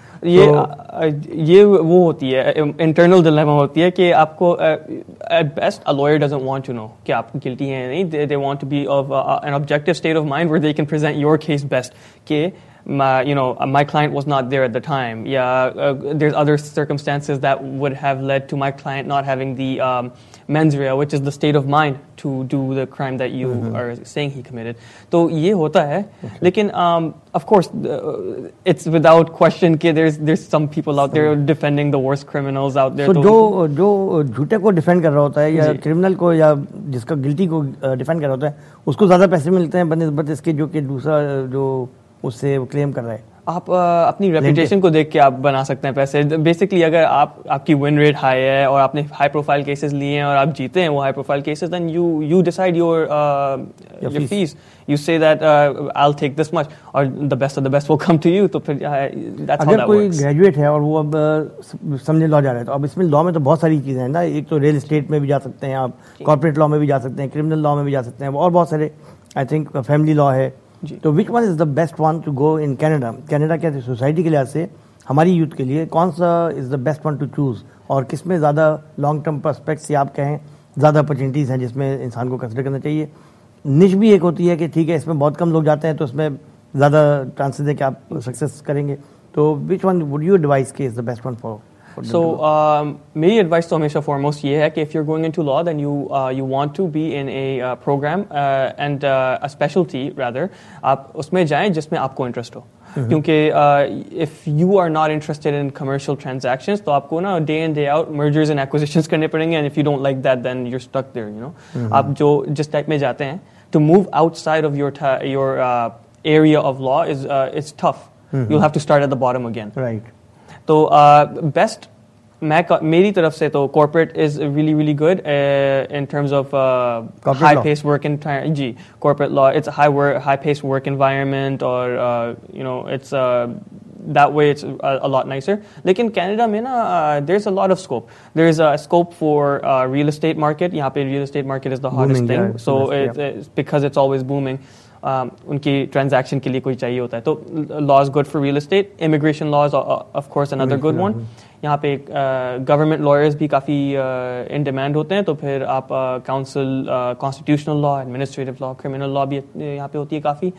Speaker 9: یہ یہ وہ ہوتی ہے انٹرنل ڈیلیما ہوتی ہے کہ آپ کو at best a lawyer doesn't want to know کہ آپ گلٹی ہیں نہیں. they want to be of an objective state of mind where they can present your case best کہ My, you know, my client was not there at the time. Yeah, uh, there's other circumstances that would have led to my client not having the um, mens rea, which is the state of mind to do the crime that you mm-hmm. are saying he committed. So ye hota hai, okay. Lekin um, of course uh, it's without question that there's there's some people out there defending the worst criminals out there.
Speaker 8: So jo jo jhoote ko defend kar raha hota hai ya criminal ko ya jiska guilty ko defend kar raha hota hai, usko zyada paise milte hain بنسبت اس کے جو کہ دوسرا جو اس سے کلیم کر رہا ہے.
Speaker 9: آپ اپنی ریپوٹیشن کو دیکھ کے آپ بنا سکتے ہیں پیسے. بیسکلی اگر آپ آپ کی ون ریٹ ہائی ہے اور آپ نے ہائی پروفائل کیسز لیے ہیں اور آپ جیتے ہیں وہ high profile cases, then you you decide your your fees. You say that I will take this much اور the best of the best will come to you. تو پھر
Speaker 8: اگر کوئی گریجویٹ ہے اور وہ اب سمجھے لا جا رہا ہے, تو اب اس میں لا میں تو بہت ساری چیزیں ہیں نا. ایک تو ریل اسٹیٹ میں بھی جا سکتے ہیں آپ, کارپوریٹ لا میں بھی جا سکتے ہیں, کرمنل لا میں بھی جا سکتے ہیں, اور بہت سارے آئی تھنک فیملی لا ہے. تو which one is the best one to go in Canada? Canada کیا سوسائٹی کے لحاظ سے ہماری یوتھ کے لیے کون سا is the best one to choose, اور کس میں زیادہ لانگ ٹرم پرسپیکٹ سے آپ کہیں زیادہ اپرچونیٹیز ہیں جس میں انسان کو کنسیڈر کرنا چاہیے؟ نش بھی ایک ہوتی ہے کہ ٹھیک ہے اس میں بہت کم لوگ جاتے ہیں تو اس میں زیادہ چانسز ہے کہ آپ سکسیس کریں گے. تو which one would you advise کہ is the best one for?
Speaker 9: So um, میری ایڈوائس تو ہمیشہ فارموسٹ یہ ہے کہ if you're going into law then you uh, you want to be in a uh, program uh, and uh, a specialty rather, آپ اس میں جائیں جس میں آپ کو انٹرسٹ ہو. کیونکہ if you are not interested in commercial transactions تو آپ کو نا day in day out mergers and acquisitions کرنے پڑیں گے, and if you don't like that then you're stuck there, you know. آپ جو جس ٹائپ میں جاتے ہیں to move outside of your your uh, area of law is uh, it's tough. You'll have to start at the bottom again.
Speaker 8: Right.
Speaker 9: تو best میں میری طرف سے تو corporate is really really good in terms of high pace work in. جی, corporate law it's high high pace work environment, اور you know it's that way it's a, a lot nicer. لیکن Canada میں نا there is a lot of scope. There is a scope for uh, real estate market. یہاں پہ real estate market is the hottest booming, thing. Yeah, so it, it's because it's always booming. ان کی transaction کے لیے کوئی چاہیے ہوتا ہے. تو law is good for real estate. Immigration law is of course اندر گڈ ون. یہاں پہ گورنمنٹ لائرز بھی کافی ان ڈیمانڈ ہوتے ہیں. تو پھر آپ counsel, constitutional law, administrative law, criminal law بھی یہاں پہ ہوتی ہے کافی.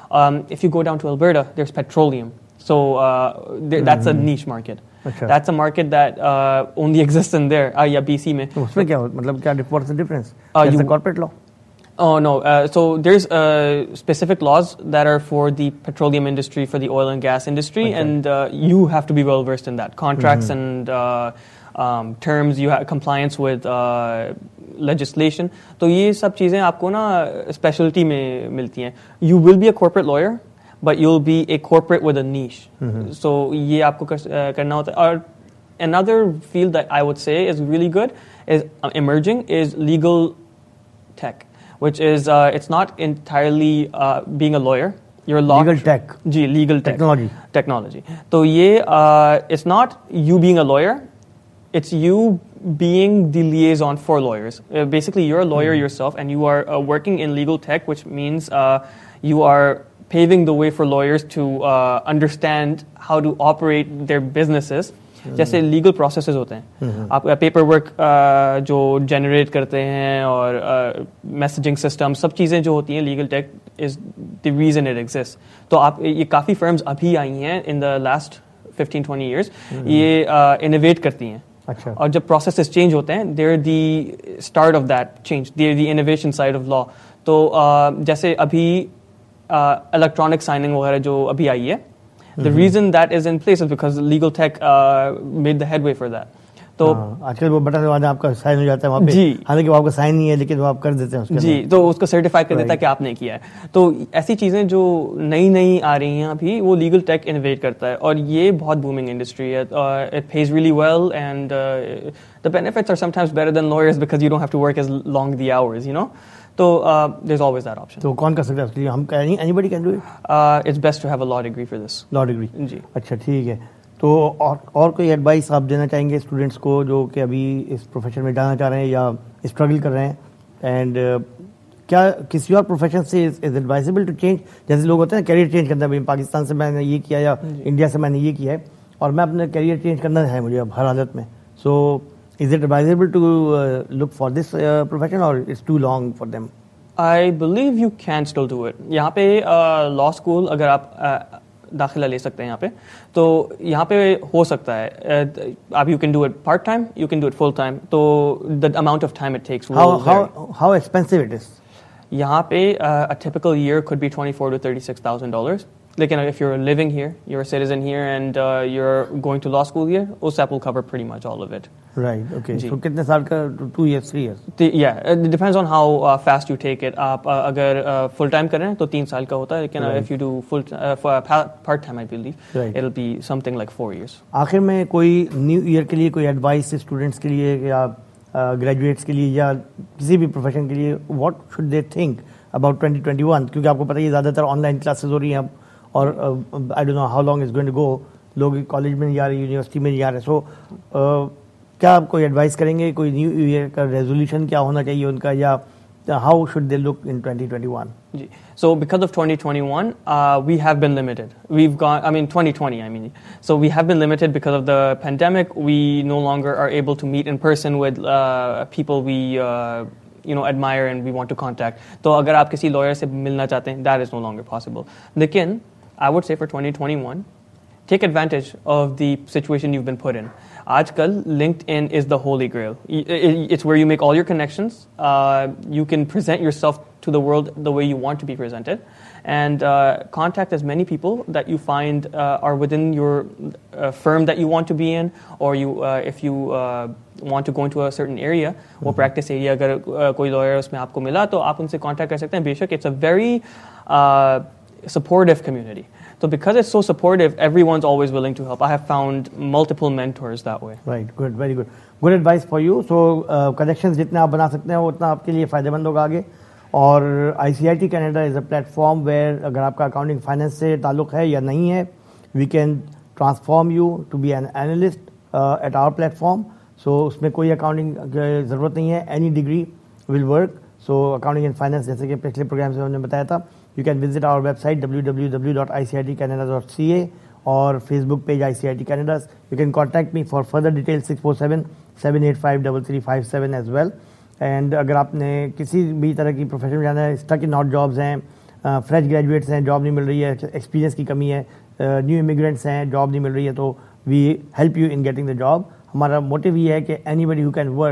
Speaker 9: If you go down to Alberta there is petroleum. So uh, that's a niche market. Achha. That's a market that uh, only exists in there. Ah, yeah, B C mein.
Speaker 8: Usme kya matlab kya what's the difference? Uh, you corporate law.
Speaker 9: Oh, no. Uh, so there's uh, specific laws that are for the petroleum industry, for the oil and gas industry, okay. and uh, you have to be well versed in that. Contracts mm-hmm. and uh, um, terms, you have compliance with uh, legislation. तो ये सब चीज़ें आपको ना specialty में मिलती हैं. You will be a corporate lawyer, but you'll be a corporate with a niche. Mm-hmm. So ये आपको कर, uh, करना होता है. और another field that I would say is really good, is uh, emerging, is legal tech. Which is, uh, it's not entirely uh, being a lawyer. You're a law.
Speaker 8: Legal tech.
Speaker 9: Ji, legal tech.
Speaker 8: Technology.
Speaker 9: Technology. तो ये, uh, it's not you being a lawyer. It's you being the liaison for lawyers. Uh, basically, you're a lawyer mm-hmm. yourself, and you are uh, working in legal tech, which means uh, you are paving the way for lawyers to uh, understand how to operate their businesses. جیسے legal processes ہوتے ہیں, آپ paper work جو generate کرتے ہیں اور messaging system, سب چیزیں جو ہوتی ہیں, legal tech is the reason it exist. تو آپ یہ کافی فرمز ابھی آئی ہیں in the last fifteen twenty years, یہ انوویٹ کرتی ہیں. اچھا. اور جب پروسیسز چینج ہوتے ہیں, they are the start of that change, they are the innovation side of law. تو جیسے ابھی الیکٹرانک سائننگ وغیرہ جو ابھی آئی ہے, the reason that is in place is because legal tech uh, made the headway for that. تو
Speaker 8: آج کل وہ بٹن دبانا آپ کا سائن ہو جاتا ہے وہاں پہ, حالانکہ وہ آپ کا سائن نہیں ہے لیکن وہ آپ کر دیتے ہیں اس کے
Speaker 9: جی, تو اس کو سرٹیفائی کر دیتا ہے کہ آپ نے کیا ہے. تو ایسی چیزیں جو نئی نئی آ رہی ہیں ابھی, وہ لیگل ٹیک انوویٹ کرتا ہے, اور یہ بہت بومنگ انڈسٹری ہے. It pays really well, and the benefits are sometimes better than lawyers because you don't have to work as long the hours, you know. So uh, there's always that option.
Speaker 8: تو کون کر سکتا ہے اس کے لیے؟ ہم anybody can do it?
Speaker 9: Uh, it's best to have a law degree for this.
Speaker 8: Law degree.
Speaker 9: جی.
Speaker 8: اچھا ٹھیک ہے. تو اور اور کوئی ایڈوائس آپ دینا چاہیں گے اسٹوڈنٹس کو جو کہ ابھی اس پروفیشن میں جانا چاہ رہے ہیں یا اسٹرگل کر رہے ہیں؟ اینڈ کیا کسی اور پروفیشن سے از ایڈوائزبل ٹو چینج؟ جیسے لوگ ہوتے ہیں نا کیریئر چینج کرنا ہے, پاکستان سے میں نے یہ کیا یا انڈیا سے میں نے یہ کیا ہے اور میں اپنا کیریئر چینج کرنا ہے مجھے اب ہر حالت میں. سو is it advisable to uh, look for this uh, profession, or it's too long for them?
Speaker 9: I believe you can still do it. یہاں پہ لا اسکول اگر آپ داخلہ لے سکتے ہیں یہاں پہ, تو یہاں پہ ہو سکتا ہے. اب you can do it part time, you can do it full time. تو the amount of time it takes.
Speaker 8: How how how expensive it is?
Speaker 9: یہاں پہ a typical year could be twenty-four to thirty-six thousand dollars. لیکن if you're living here, you're a citizen here, and uh, you're going to law school here, U S A P will cover pretty much all of it.
Speaker 8: Right. Okay. Ji. So kitne saal ka? Two years, three years?
Speaker 9: The, yeah, it depends on how uh, fast you take it. Aap uh, agar uh, full time kar rahe hain to three saal ka hota hai, lekin right. uh, if you do full uh, for part time, I believe, right. it'll be something like four years.
Speaker 8: آخر میں کوئی new year کے لیے کوئی advice students کے لیے یا graduates کے لیے یا کسی بھی پروفیشن کے لیے, what should they think about twenty twenty one? کیونکہ آپ کو پتہ ہے زیادہ تر آن لائن کلاسز ہو رہی ہیں اب, اور I don't know how long is going to go. لوگ کالج میں نہیں جا رہے, یونیورسٹی میں نہیں جا رہے. سو کیا آپ کوئی ایڈوائس کریں گے, کوئی نیو ایئر کا ریزولوشن کیا ہونا چاہیے ان کا, یا how should they look in twenty twenty-one?
Speaker 9: جی, so because of twenty twenty-one uh, we have been limited. We've gone, I mean twenty twenty, I mean, so we have been limited because of the pandemic. We no longer are able to meet in person with uh, people we uh, you know admire and we want to contact. تو اگر آپ کسی lawyer سے ملنا چاہتے ہیں, that is no longer possible. لیکن I would say for twenty twenty-one, take advantage of the situation you've been put in. آج کل LinkedIn is the holy grail. It's where you make all your connections. Uh, you can present yourself to the world the way you want to be presented, and uh, contact as many people that you find uh, are within your uh, firm that you want to be in, or you uh, if you uh, want to go into a certain area, وہ practice area اگر uh, کوئی lawyer اس میں آپ کو ملا تو آپ ان سے contact کر سکتے ہیں. بے شک it's a very uh, supportive community. So because it's so supportive, everyone's always willing to help. I have found multiple mentors that way.
Speaker 8: Right, good, very good. Good advice for you. So uh, connections جتنے آپ بنا سکتے ہیں وہ اتنا آپ کے لیے فائدہ مند ہوگا آگے. اور I C I T Canada is a platform where اگر آپ کا اکاؤنٹنگ فائنینس سے تعلق ہے یا نہیں ہے, we can transform you to be an analyst at our platform. So اس میں کوئی اکاؤنٹنگ کی ضرورت نہیں ہے, any degree will work. So accounting and finance جیسے کہ پچھلے پروگرام سے ہم نے بتایا تھا, you can visit our website w w w dot i c i t canada dot c a or Facebook page I C I T Canada. You can contact me for further details six four seven seven eight five three three five seven as well. And اگر آپ نے کسی بھی طرح کی profession میں جانا ہے, اسٹک ان ناٹ جابس ہیں, فریش گریجویٹس ہیں, جاب نہیں مل رہی ہے, ایکسپیرینس کی کمی ہے, نیو امیگرینٹس ہیں, جاب نہیں مل رہی ہے, تو we help you in getting the job. ہمارا موٹیو یہ ہے کہ anybody who can work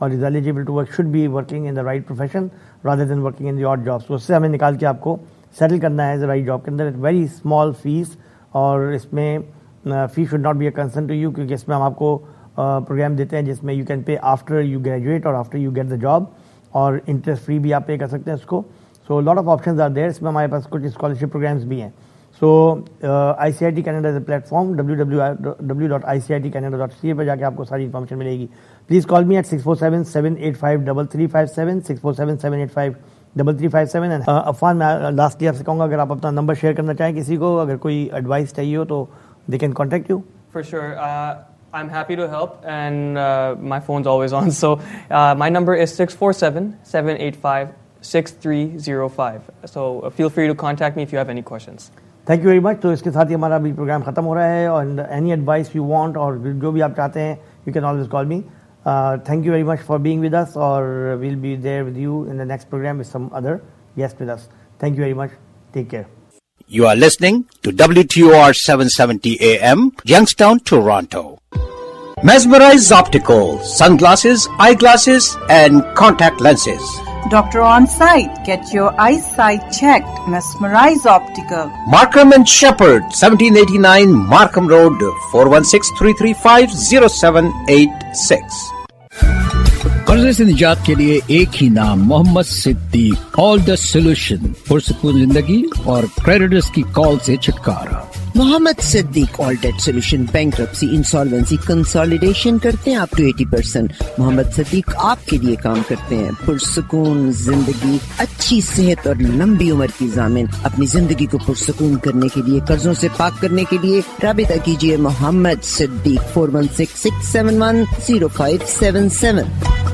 Speaker 8: اور is eligible to work should be working in the right profession rather than working in the odd jobs. تو اس سے ہمیں نکال کے آپ کو سیٹل کرنا ہے رائٹ جاب کے اندر ویری اسمال فیس, اور اس میں fee should not be a concern to you, کیونکہ اس میں ہم آپ کو پروگرام دیتے ہیں جس میں you can pay after you graduate اور after you get the job, اور انٹرسٹ فری بھی آپ پے کر سکتے ہیں اس کو. So lot of options are there. اس میں ہمارے پاس کچھ اسکالرشپ پروگرامس بھی ہیں. So I C I T Canada is a platform, W W W dot I C I T Canada dot C A پہ جا کے آپ کو ساری انفارمیشن ملے گی. Please call me at six four seven seven eight five double three five seven six four seven seven eight five double three five seven. Affan, میں lastly آپ سے کہوں گا اگر آپ اپنا نمبر شیئر کرنا چاہیں کسی کو, اگر کوئی ایڈوائس چاہیے ہو تو they can contact you.
Speaker 9: For sure. Uh, I'm happy to help, and uh, my phone's always on. So uh, my number is six four seven, seven eight five, six three zero five. So uh, feel free to contact me if you have any questions.
Speaker 8: Thank you very much. تو اس کے ساتھ ہی ہمارا ابھی programme ختم ہو رہا ہے, اور any advice you want اور جو بھی آپ چاہتے ہیں you can always call me. Uh, thank you very much for being with us, اور we'll be there with you in the next program with some other guest with us. Thank you very much. Take care.
Speaker 10: You are listening to W T O R seven seventy A M, Youngstown, Toronto. Mesmerize Optical, sunglasses, eyeglasses, and contact lenses.
Speaker 16: Doctor on site. Get your eyesight checked. Mesmerize Optical.
Speaker 10: Markham and Shepherd, seventeen eighty-nine Markham Road, four one six, three three five, zero seven eight six. قرضے سے نجات کے لیے ایک ہی نام, محمد صدیق. آل the solution, پرسکون زندگی اور کریڈٹرز کی کال سے چھٹکارا.
Speaker 11: Muhammad Siddiq all debt solution, bankruptcy, insolvency, consolidation کرتے ہیں up to eighty percent. Muhammad Siddiq آپ کے لیے کام کرتے ہیں. پرسکون زندگی, اچھی صحت اور لمبی عمر کی ضامن. اپنی زندگی کو پرسکون کرنے کے لیے, قرضوں سے پاک کرنے کے لیے رابطہ کیجیے Muhammad Siddiq four one six six seven one zero five seven seven.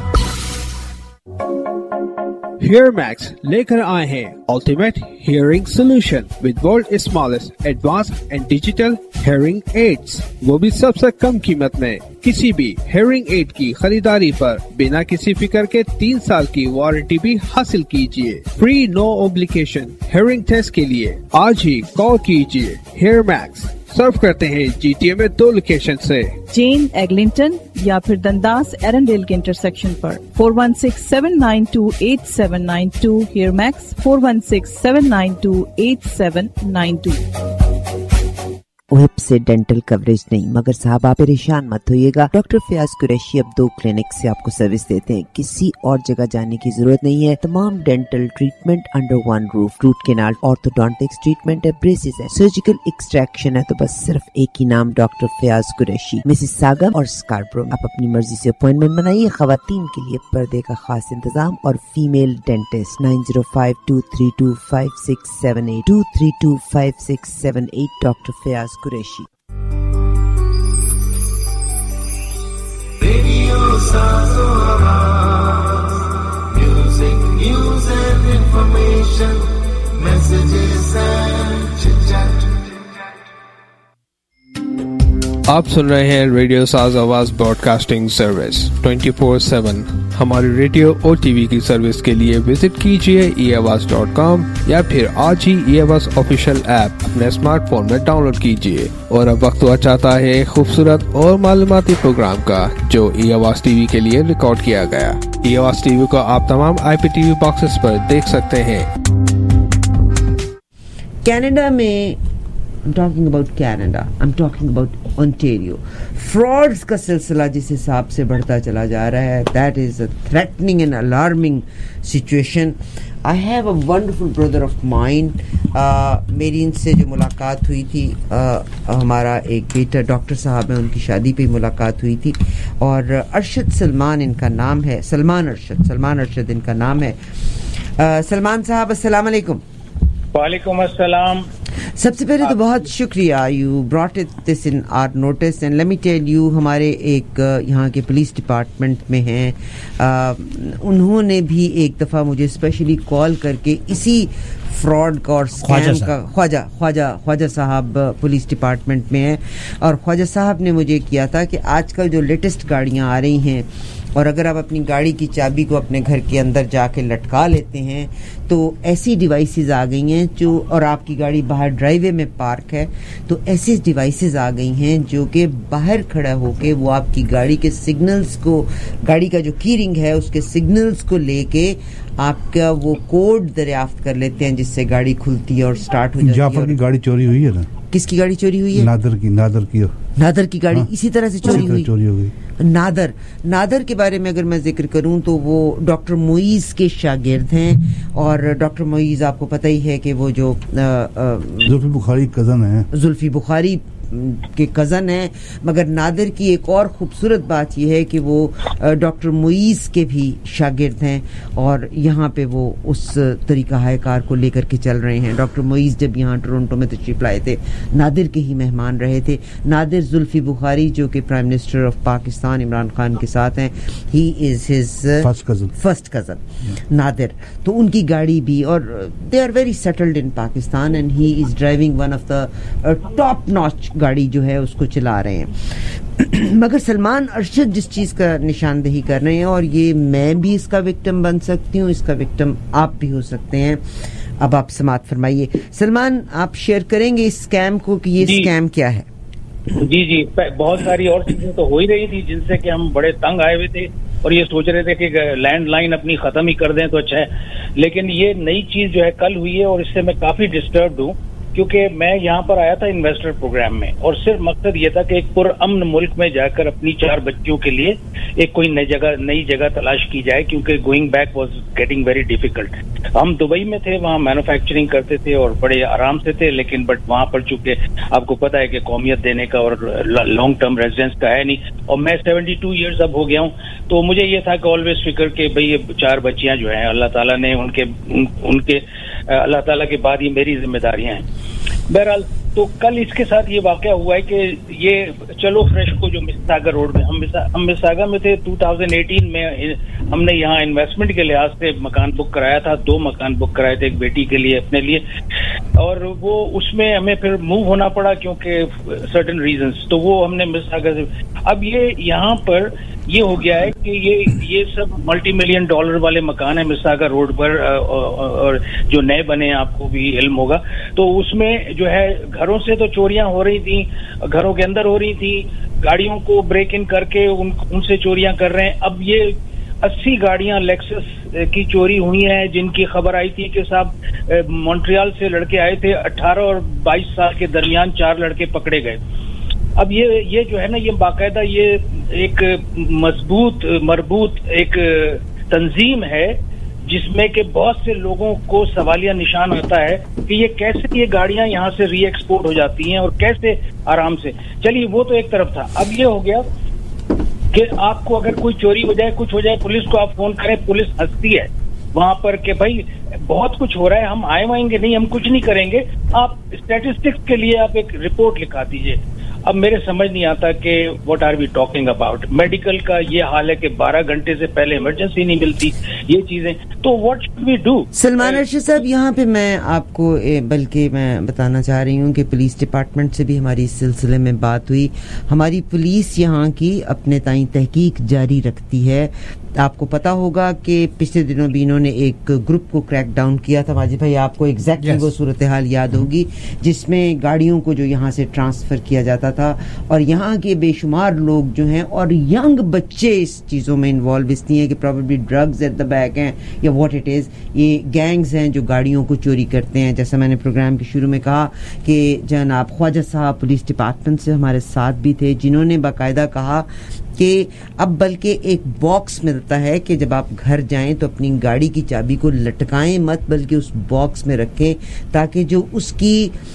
Speaker 1: Hear Max لے کر آئے ہیں ultimate hearing solution with world smallest advance and digital hearing aids, وہ بھی سب سے کم قیمت میں. کسی بھی ہیئرنگ ایڈ کی خریداری پر بنا کسی فکر کے تین سال کی وارنٹی بھی حاصل کیجیے. Free no obligation hearing test کے لیے آج ہی کال کیجیے. ہیئر میکس سرو کرتے ہیں جی ٹی اے میں دو لوکیشن سے,
Speaker 5: جین ایگلنگٹن یا پھر دنداس ایرنڈیل کے انٹرسیکشن پر. Four one six seven nine two eight seven nine two. Hear Max four one six seven nine two eight seven nine two.
Speaker 11: ویب سے ڈینٹل کوریج نہیں, مگر صاحب آپ پریشان مت ہوئیے گا. ڈاکٹر فیاض قریشی اب دو کلینک سے آپ کو سروس دیتے ہیں, کسی اور جگہ جانے کی ضرورت نہیں ہے. تمام dental treatment under one roof. Root canal, orthodontics treatment ہے, بریسز ہے, سرجیکل ایکسٹریکشن ہے, تو بس صرف ایک ہی نام, doctor Fayyaz Qureshi, Mississauga اور اسکاربرو. آپ اپنی مرضی سے اپوائنٹمنٹ بنائیے. خواتین کے لیے پردے کا خاص انتظام اور female dentist. Nine zero five two three two five six seven eight two three two five six seven eight. Doctor Fayyaz Qureshi.
Speaker 15: Radio Saaz و Awaz, music, news and information, messages and chit chat.
Speaker 1: آپ سن رہے ہیں radio Saaz Awaz broadcasting service twenty four seven. ہماری radio اور T V کی service کے لیے وزٹ کیجیے ای آواز ڈاٹ کام, یا پھر آج ہی ای آواز آفیشیل ایپ اپنے اسمارٹ فون میں ڈاؤن لوڈ کیجیے. اور اب وقت ہوا چاہتا ہے خوبصورت اور معلوماتی پروگرام کا, جو ای آواز ٹی وی کے لیے ریکارڈ کیا گیا. ای آواز ٹی وی کو آپ تمام آئی پی ٹی وی باکسز پر دیکھ سکتے ہیں.
Speaker 11: کینیڈا میں I'm talking about Canada. I'm talking about Ontario. Frauds کا سلسلہ جس حساب سے بڑھتا چلا جا رہا ہے, that is a threatening and alarming situation. I have a wonderful brother of mine. uh, میری ان سے جو ملاقات ہوئی تھی, uh, ہمارا ایک بیٹا ڈاکٹر صاحب ہیں, ان کی شادی پہ ملاقات ہوئی تھی, اور ارشد سلمان ان کا نام ہے. سلمان ارشد سلمان ارشد ان کا نام ہے. uh, سلمان صاحب السلام علیکم.
Speaker 17: وعلیکم السلام.
Speaker 11: سب سے پہلے تو بہت شکریہ, you brought it this in our notice, and let me tell you, ہمارے ایک یہاں کے پولیس ڈپارٹمنٹ میں ہیں, انہوں نے بھی ایک دفعہ مجھے اسپیشلی کال کر کے اسی فراڈ کا اور اسکیم کا, خواجہ خواجہ خواجہ صاحب پولیس ڈپارٹمنٹ میں ہیں, اور خواجہ صاحب نے مجھے کیا تھا کہ آج کل جو لیٹسٹ گاڑیاں آ رہی ہیں اور اگر آپ اپنی گاڑی کی چابی کو اپنے گھر کے اندر جا کے لٹکا لیتے ہیں تو ایسی ڈیوائسز آ گئی ہیں جو, اور آپ کی گاڑی باہر ڈرائیو وے میں پارک ہے تو ایسی ڈیوائسز آ گئی ہیں جو کہ باہر کھڑا ہو کے وہ آپ کی گاڑی کے سگنلز کو, گاڑی کا جو کی رنگ ہے اس کے سگنلز کو لے کے آپ کا وہ کوڈ دریافت کر لیتے ہیں جس سے گاڑی کھلتی ہے اور سٹارٹ ہو جاتی ہے.
Speaker 18: جعفر کی گاڑی چوری ہوئی ہے نا.
Speaker 11: کس کی گاڑی چوری ہوئی ہے؟
Speaker 18: نادر کی. نادر کی
Speaker 11: نادر کی گاڑی اسی طرح سے چوری ہوئی.
Speaker 18: چوری ہو گئی.
Speaker 11: نادر نادر کے بارے میں اگر میں ذکر کروں تو وہ ڈاکٹر معیز کے شاگرد ہیں اور ڈاکٹر معیز آپ کو پتہ ہی ہے کہ وہ جو
Speaker 18: زلفی بخاری کزن ہیں,
Speaker 11: زلفی بخاری کے کزن ہیں, مگر نادر کی ایک اور خوبصورت بات یہ ہے کہ وہ ڈاکٹر معیز کے بھی شاگرد ہیں اور یہاں پہ وہ اس طریقہ ہائے کار کو لے کر کے چل رہے ہیں. ڈاکٹر معیز جب یہاں ٹورنٹو میں تشریف لائے تھے نادر کے ہی مہمان رہے تھے. نادر زلفی بخاری جو کہ prime minister of Pakistan Imran Khan کے ساتھ ہیں, he is his first cousin Nadir. تو ان کی گاڑی بھی, اور they are very settled in Pakistan and he is driving one of the top notch گاڑی جو ہے اس کو چلا رہے ہیں. مگر سلمان ارشد جس چیز کا نشاندہی کر رہے ہیں, اور یہ میں بھی اس کا وکٹم بن سکتی ہوں, اس کا وکٹم آپ بھی ہو سکتے ہیں. اب آپ سماعت فرمائیے. سلمان, آپ شیئر کریں گے اس اسکیم کو کہ یہ اسکیم کیا ہے؟
Speaker 17: جی جی بہت ساری اور چیزیں تو ہو ہی رہی تھی جن سے کہ ہم بڑے تنگ آئے ہوئے تھے اور یہ سوچ رہے تھے کہ لینڈ لائن اپنی ختم ہی کر دیں تو اچھا ہے. لیکن یہ نئی چیز جو ہے کل ہوئی ہے اور اس سے میں کافی ڈسٹربڈ ہوں کیونکہ میں یہاں پر آیا تھا انویسٹر پروگرام میں اور صرف مقصد یہ تھا کہ ایک پرامن ملک میں جا کر اپنی چار بچیوں کے لیے ایک کوئی نئی جگہ نئی جگہ تلاش کی جائے کیونکہ going back was getting very difficult. ہم دبئی میں تھے, وہاں مینوفیکچرنگ کرتے تھے اور بڑے آرام سے تھے, لیکن بٹ وہاں پر چونکہ آپ کو پتا ہے کہ قومیت دینے کا اور لانگ ٹرم ریزیڈنس کا ہے نہیں, اور میں سیونٹی ٹو ایئرز اب ہو گیا ہوں, تو مجھے یہ تھا کہ آلویز فکر کہ بھئی یہ چار بچیاں جو ہیں اللہ تعالیٰ نے ان کے ان کے اللہ تعالیٰ کے بعد یہ میری ذمہ داریاں ہیں. بہرحال تو کل اس کے ساتھ یہ واقعہ ہوا ہے کہ یہ چلو فریش کو جو مساگا روڈ میں ہم ہم مساگا میں تھے دو ہزار اٹھارہ میں, ہم نے یہاں انویسٹمنٹ کے لحاظ سے مکان بک کرایا تھا, دو مکان بک کرائے تھے, ایک بیٹی کے لیے اپنے لیے, اور وہ اس میں ہمیں پھر موو ہونا پڑا کیونکہ سرٹن ریزنس, تو وہ ہم نے مساگا سے. اب یہ یہاں پر یہ ہو گیا ہے کہ یہ یہ سب ملٹی ملین ڈالر والے مکان ہیں مساگا روڈ پر, اور جو نئے بنے آپ کو بھی علم ہوگا, تو اس میں جو ہے گھروں سے تو چوریاں ہو رہی تھیں, گھروں کے اندر ہو رہی تھیں, گاڑیوں کو بریک ان کر کے ان, ان سے چوریاں کر رہے ہیں. اب یہ اسی گاڑیاں لیکسس کی چوری ہوئی ہیں جن کی خبر آئی تھی کہ صاحب مونٹریال سے لڑکے آئے تھے, اٹھارہ اور بائیس سال کے درمیان چار لڑکے پکڑے گئے. اب یہ یہ جو ہے نا یہ باقاعدہ یہ ایک مضبوط مربوط ایک تنظیم ہے جس میں کہ بہت سے لوگوں کو سوالیہ نشان آتا ہے کہ یہ کیسے یہ گاڑیاں یہاں سے ری ایکسپورٹ ہو جاتی ہیں اور کیسے آرام سے. چلیے وہ تو ایک طرف تھا. اب یہ ہو گیا کہ آپ کو اگر کوئی چوری ہو جائے, کچھ ہو جائے, پولیس کو آپ فون کریں, پولیس ہنستی ہے وہاں پر کہ بھائی بہت کچھ ہو رہا ہے, ہم آئے وائیں گے نہیں, ہم کچھ نہیں کریں گے, آپ اسٹیٹسٹکس کے لیے آپ ایک رپورٹ لکھا دیجیے. اب میرے سمجھ نہیں آتا کہ what are we talking about. Medical کا یہ حال ہے کہ بارہ گھنٹے سے پہلے ایمرجنسی نہیں ملتی, یہ چیزیں, تو what should we do?
Speaker 11: Salman Arshad صاحب, یہاں پہ میں آپ کو بلکہ میں بتانا چاہ رہی ہوں کہ پولیس ڈپارٹمنٹ سے بھی ہماری اس سلسلے میں بات ہوئی. ہماری پولیس یہاں کی اپنے تائیں تحقیق جاری رکھتی ہے. آپ کو پتا ہوگا کہ پچھلے دنوں بھی انہوں نے ایک گروپ کو کریک ڈاؤن کیا تھا. ماجد بھائی آپ کو ایگزیکٹلی yes. وہ صورتحال یاد ہوگی جس میں گاڑیوں کو جو یہاں سے ٹرانسفر کیا جاتا تھا اور یہاں کے بے شمار لوگ جو ہیں اور ینگ بچے اس چیزوں میں انوالو اس لیے کہ probably drugs at the back ہیں یا واٹ اٹ از, یہ گینگز ہیں جو گاڑیوں کو چوری کرتے ہیں. جیسا میں نے پروگرام کے شروع میں کہا کہ جناب خواجہ صاحب پولیس ڈپارٹمنٹ سے ہمارے ساتھ بھی تھے جنہوں نے باقاعدہ کہا کہ اب بلکہ ایک باکس ملتا ہے کہ جب آپ گھر جائیں تو اپنی گاڑی کی چابی کو لٹکائیں مت بلکہ اس باکس میں رکھیں تاکہ جو اس کی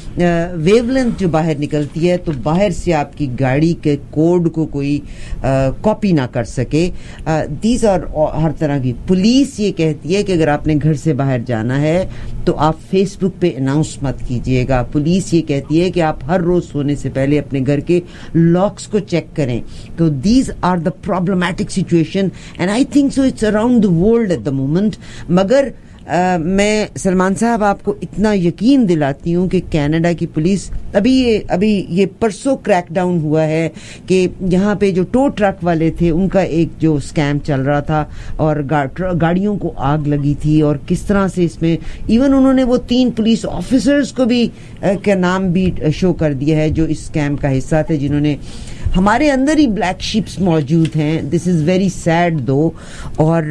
Speaker 11: ویو لینتھ جو باہر نکلتی ہے تو باہر سے آپ کی گاڑی کے کوڈ کو کوئی کاپی نہ کر سکے. دیز اور ہر طرح کی پولیس یہ کہتی ہے کہ اگر آپ نے گھر سے باہر جانا ہے تو آپ فیس بک پہ اناؤنس مت کیجیے گا. پولیس یہ کہتی ہے کہ آپ ہر روز سونے سے پہلے اپنے گھر کے لاکس کو چیک کریں. تو these are the problematic situation and I think so it's around the world at the moment. مگر میں سلمان صاحب آپ کو اتنا یقین دلاتی ہوں کہ کینیڈا کی پولیس ابھی یہ ابھی یہ پرسوں کریک ڈاؤن ہوا ہے کہ یہاں پہ جو ٹو ٹرک والے تھے ان کا ایک جو اسکیم چل رہا تھا اور گاڑیوں کو آگ لگی تھی اور کس طرح سے اس میں ایون انہوں نے وہ تین پولیس آفیسرز کو بھی کا نام بھی شو کر دیا ہے جو اس اسکیم کا حصہ تھے, جنہوں نے ہمارے اندر ہی بلیک شیپس موجود ہیں. دس از ویری سیڈ دو, اور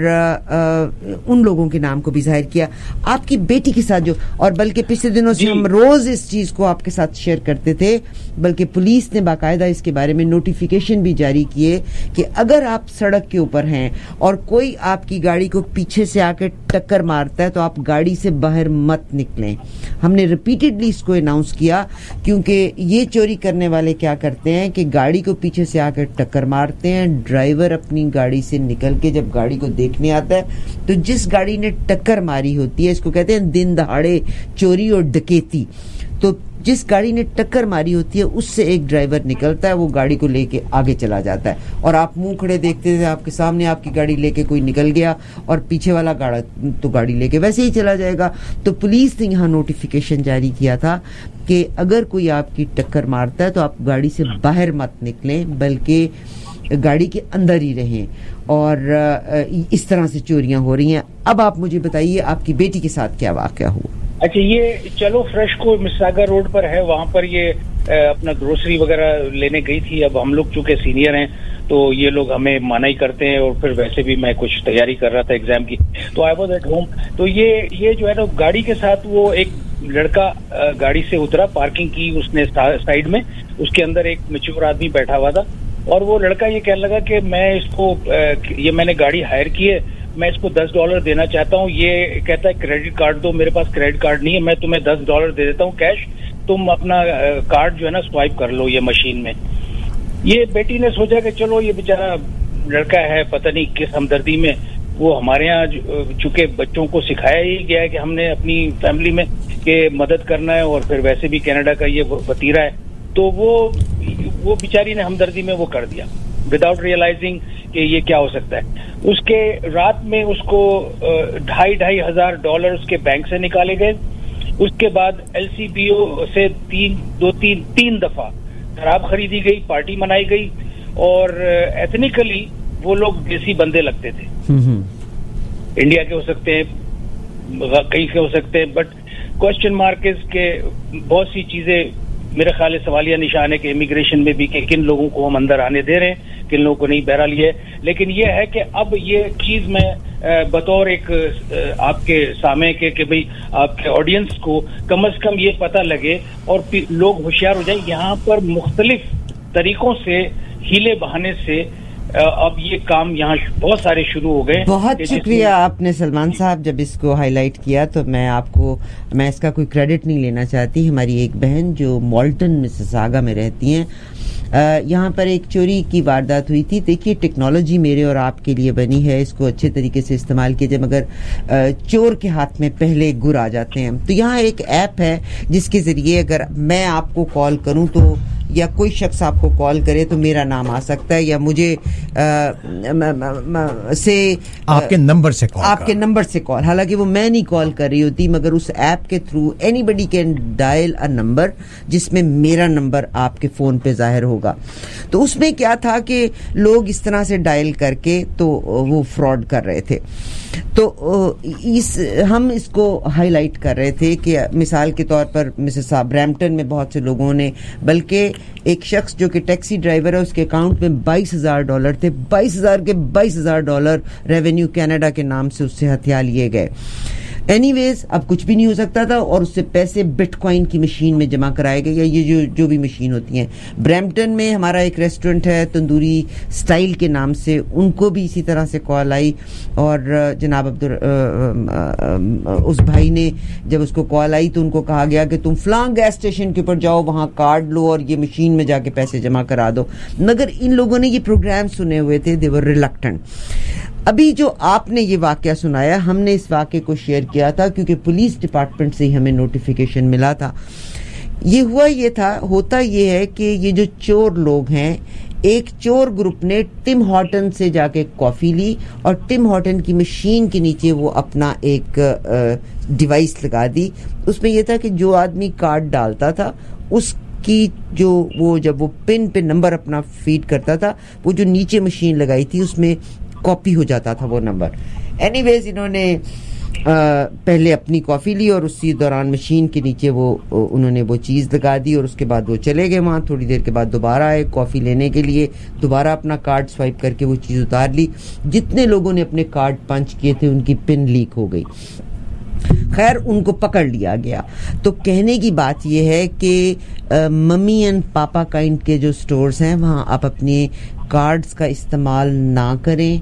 Speaker 11: ان لوگوں کے نام کو بھی ظاہر کیا. آپ کی بیٹی کے ساتھ جو, اور بلکہ پچھلے دنوں سے ہم روز اس چیز کو آپ کے ساتھ شیئر کرتے تھے, بلکہ پولیس نے باقاعدہ اس کے بارے میں نوٹیفیکیشن بھی جاری کیے کہ اگر آپ سڑک کے اوپر ہیں اور کوئی آپ کی گاڑی کو پیچھے سے آ کے ٹکر مارتا ہے تو آپ گاڑی سے باہر مت نکلیں. ہم نے ریپیٹڈلی اس کو اناؤنس کیا کیونکہ یہ چوری کرنے والے کیا کرتے ہیں کہ گاڑی کو پیچھے سے آ کر ٹکر مارتے ہیں, ڈرائیور اپنی گاڑی سے نکل کے جب گاڑی کو دیکھنے آتا ہے تو جس گاڑی نے ٹکر ماری ہوتی ہے, اس کو کہتے ہیں دن دہاڑے چوری اور ڈکیتی, تو جس گاڑی نے ٹکر ماری ہوتی ہے اس سے ایک ڈرائیور نکلتا ہے, وہ گاڑی کو لے کے آگے چلا جاتا ہے اور آپ منہ کھڑے دیکھتے تھے آپ کے سامنے آپ کی گاڑی لے کے کوئی نکل گیا اور پیچھے والا گاڑا تو گاڑی لے کے ویسے ہی چلا جائے گا. تو پولیس نے یہاں نوٹیفیکیشن جاری کیا تھا کہ اگر کوئی آپ کی ٹکر مارتا ہے تو آپ گاڑی سے باہر مت نکلیں بلکہ گاڑی کے اندر ہی رہیں, اور اس طرح سے چوریاں ہو رہی ہیں. اب آپ مجھے بتائیے آپ کی بیٹی کے ساتھ کیا واقعہ ہوا؟
Speaker 17: اچھا, یہ چلو فریش کو مساگا روڈ پر ہے, وہاں پر یہ اپنا گروسری وغیرہ لینے گئی تھی. اب ہم لوگ چونکہ سینئر ہیں تو یہ لوگ ہمیں مانا ہی کرتے ہیں, اور پھر ویسے بھی میں کچھ تیاری کر رہا تھا ایگزام کی, تو آئی واز ایٹ ہوم. تو یہ یہ جو ہے نا گاڑی کے ساتھ وہ ایک لڑکا گاڑی سے اترا, پارکنگ کی اس نے سائڈ میں, اس کے اندر ایک میچور آدمی بیٹھا ہوا تھا, اور وہ لڑکا یہ کہنے لگا کہ میں اس کو یہ میں نے گاڑی ہائر کی ہے, میں اس کو دس ڈالر دینا چاہتا ہوں. یہ کہتا ہے کریڈٹ کارڈ دو, میرے پاس کریڈٹ کارڈ نہیں ہے, میں تمہیں دس ڈالر دے دیتا ہوں کیش, تم اپنا کارڈ جو ہے نا سوائپ کر لو یہ مشین میں. یہ بیٹی نے سوچا کہ چلو یہ بیچارہ لڑکا ہے پتہ نہیں کس ہمدردی میں, وہ ہمارے یہاں چونکہ بچوں کو سکھایا ہی گیا ہے کہ ہم نے اپنی فیملی میں کہ مدد کرنا ہے, اور پھر ویسے بھی کینیڈا کا یہ وتیرہ ہے, تو وہ وہ بیچاری نے ہمدردی میں وہ کر دیا وداؤٹ ریئلائزنگ کہ یہ کیا ہو سکتا ہے. اس کے رات میں اس کو ڈھائی ڈھائی ہزار ڈالر اس کے بینک سے نکالے گئے. اس کے بعد ایل سی پی او سے تین دو تین تین دفعہ شراب خریدی گئی, پارٹی منائی گئی, اور ایتھنیکلی وہ لوگ دیسی بندے لگتے تھے, انڈیا کے ہو سکتے ہیں, کہیں کے ہو سکتے ہیں, بٹ کوشچن مارک اس کے بہت سی چیزیں میرے خیال سوالیہ نشان ہے کہ امیگریشن میں بھی کہ کن لوگوں کو ہم اندر آنے دے رہے ہیں, کن لوگوں کو نہیں. بہرحال یہ ہے, لیکن یہ ہے کہ اب یہ چیز میں بطور ایک آپ کے سامنے کے کہ بھئی آپ کے آڈینس کو کم از کم یہ پتہ لگے اور لوگ ہوشیار ہو جائیں. یہاں پر مختلف طریقوں سے ہیلے بہانے سے اب یہ کام یہاں بہت سارے شروع ہو گئے.
Speaker 11: بہت شکریہ آپ نے سلمان صاحب, جب اس کو ہائی لائٹ کیا تو میں آپ کو میں اس کا کوئی کریڈٹ نہیں لینا چاہتی. ہماری ایک بہن جو مالٹن مسیساگا میں رہتی ہیں, یہاں پر ایک چوری کی واردات ہوئی تھی. دیکھیے ٹیکنالوجی میرے اور آپ کے لیے بنی ہے, اس کو اچھے طریقے سے استعمال کیجئے, مگر چور کے ہاتھ میں پہلے گر آ جاتے ہیں. تو یہاں ایک ایپ ہے جس کے ذریعے اگر میں آپ کو کال کروں تو یا کوئی شخص آپ کو کال کرے تو میرا نام آ سکتا ہے, یا مجھے سے
Speaker 19: آپ کے نمبر سے کال
Speaker 11: آپ کے نمبر سے کال, حالانکہ وہ میں نہیں کال کر رہی ہوتی, مگر اس ایپ کے through anybody can dial a number جس میں میرا نمبر آپ کے فون پہ ظاہر ہوگا. تو اس میں کیا تھا کہ لوگ اس طرح سے ڈائل کر کے تو وہ فراڈ کر رہے تھے. تو اس ہم اس کو ہائی لائٹ کر رہے تھے کہ مثال کے طور پر مسز برمپٹن میں بہت سے لوگوں نے, بلکہ ایک شخص جو کہ ٹیکسی ڈرائیور ہے اس کے اکاؤنٹ میں بائیس ہزار ڈالر تھے, بائیس ہزار کے بائیس ہزار ڈالر ریونیو کینیڈا کے نام سے اس سے ہتھیا لیے گئے. اینی ویز اب کچھ بھی نہیں ہو سکتا تھا, اور اس سے پیسے بٹ کوائن کی مشین میں جمع کرائے گئے, یا یہ جو جو بھی مشین ہوتی ہیں. برمپٹن میں ہمارا ایک ریسٹورنٹ ہے تندوری سٹائل کے نام سے, ان کو بھی اسی طرح سے کال آئی, اور جناب عبد اس بھائی نے جب اس کو کال آئی تو ان کو کہا گیا کہ تم فلاں گیس اسٹیشن کے اوپر جاؤ, وہاں کارڈ لو اور یہ مشین میں جا کے پیسے جمع کرا دو. مگر ان لوگوں نے یہ پروگرام سنے ہوئے تھے, دے ور ریلکٹنٹ. ابھی جو آپ نے یہ واقعہ سنایا, ہم نے اس واقعے کو شیئر کیا تھا کیونکہ پولیس ڈپارٹمنٹ سے ہی ہمیں نوٹیفیکیشن ملا تھا. یہ ہوا یہ تھا ہوتا یہ ہے کہ یہ جو چور لوگ ہیں ایک چور گروپ نے ٹم ہارٹن سے جا کے کافی لی اور ٹم ہارٹن کی مشین کے نیچے وہ اپنا ایک ڈیوائس لگا دی. اس میں یہ تھا کہ جو آدمی کارڈ ڈالتا تھا اس کی جو وہ جب وہ پن پہ نمبر اپنا فیڈ کرتا تھا وہ جو نیچے مشین لگائی تھی اس میں کاپی ہو جاتا تھا وہ نمبر. اینی ویز انہوں نے پہلے اپنی کافی لی اور اسی دوران مشین کے نیچے وہ انہوں نے وہ چیز لگا دی اور اس کے بعد وہ چلے گئے وہاں. تھوڑی دیر کے بعد دوبارہ آئے کافی لینے کے لیے, دوبارہ اپنا کارڈ سوائپ کر کے وہ چیز اتار لی. جتنے لوگوں نے اپنے کارڈ پنچ کیے تھے ان کی پن لیک ہو گئی. خیر ان کو پکڑ لیا گیا. تو کہنے کی بات یہ ہے کہ ممی اینڈ پاپا کائنڈ کے جو سٹورز ہیں وہاں آپ اپنے کارڈز کا استعمال نہ کریں.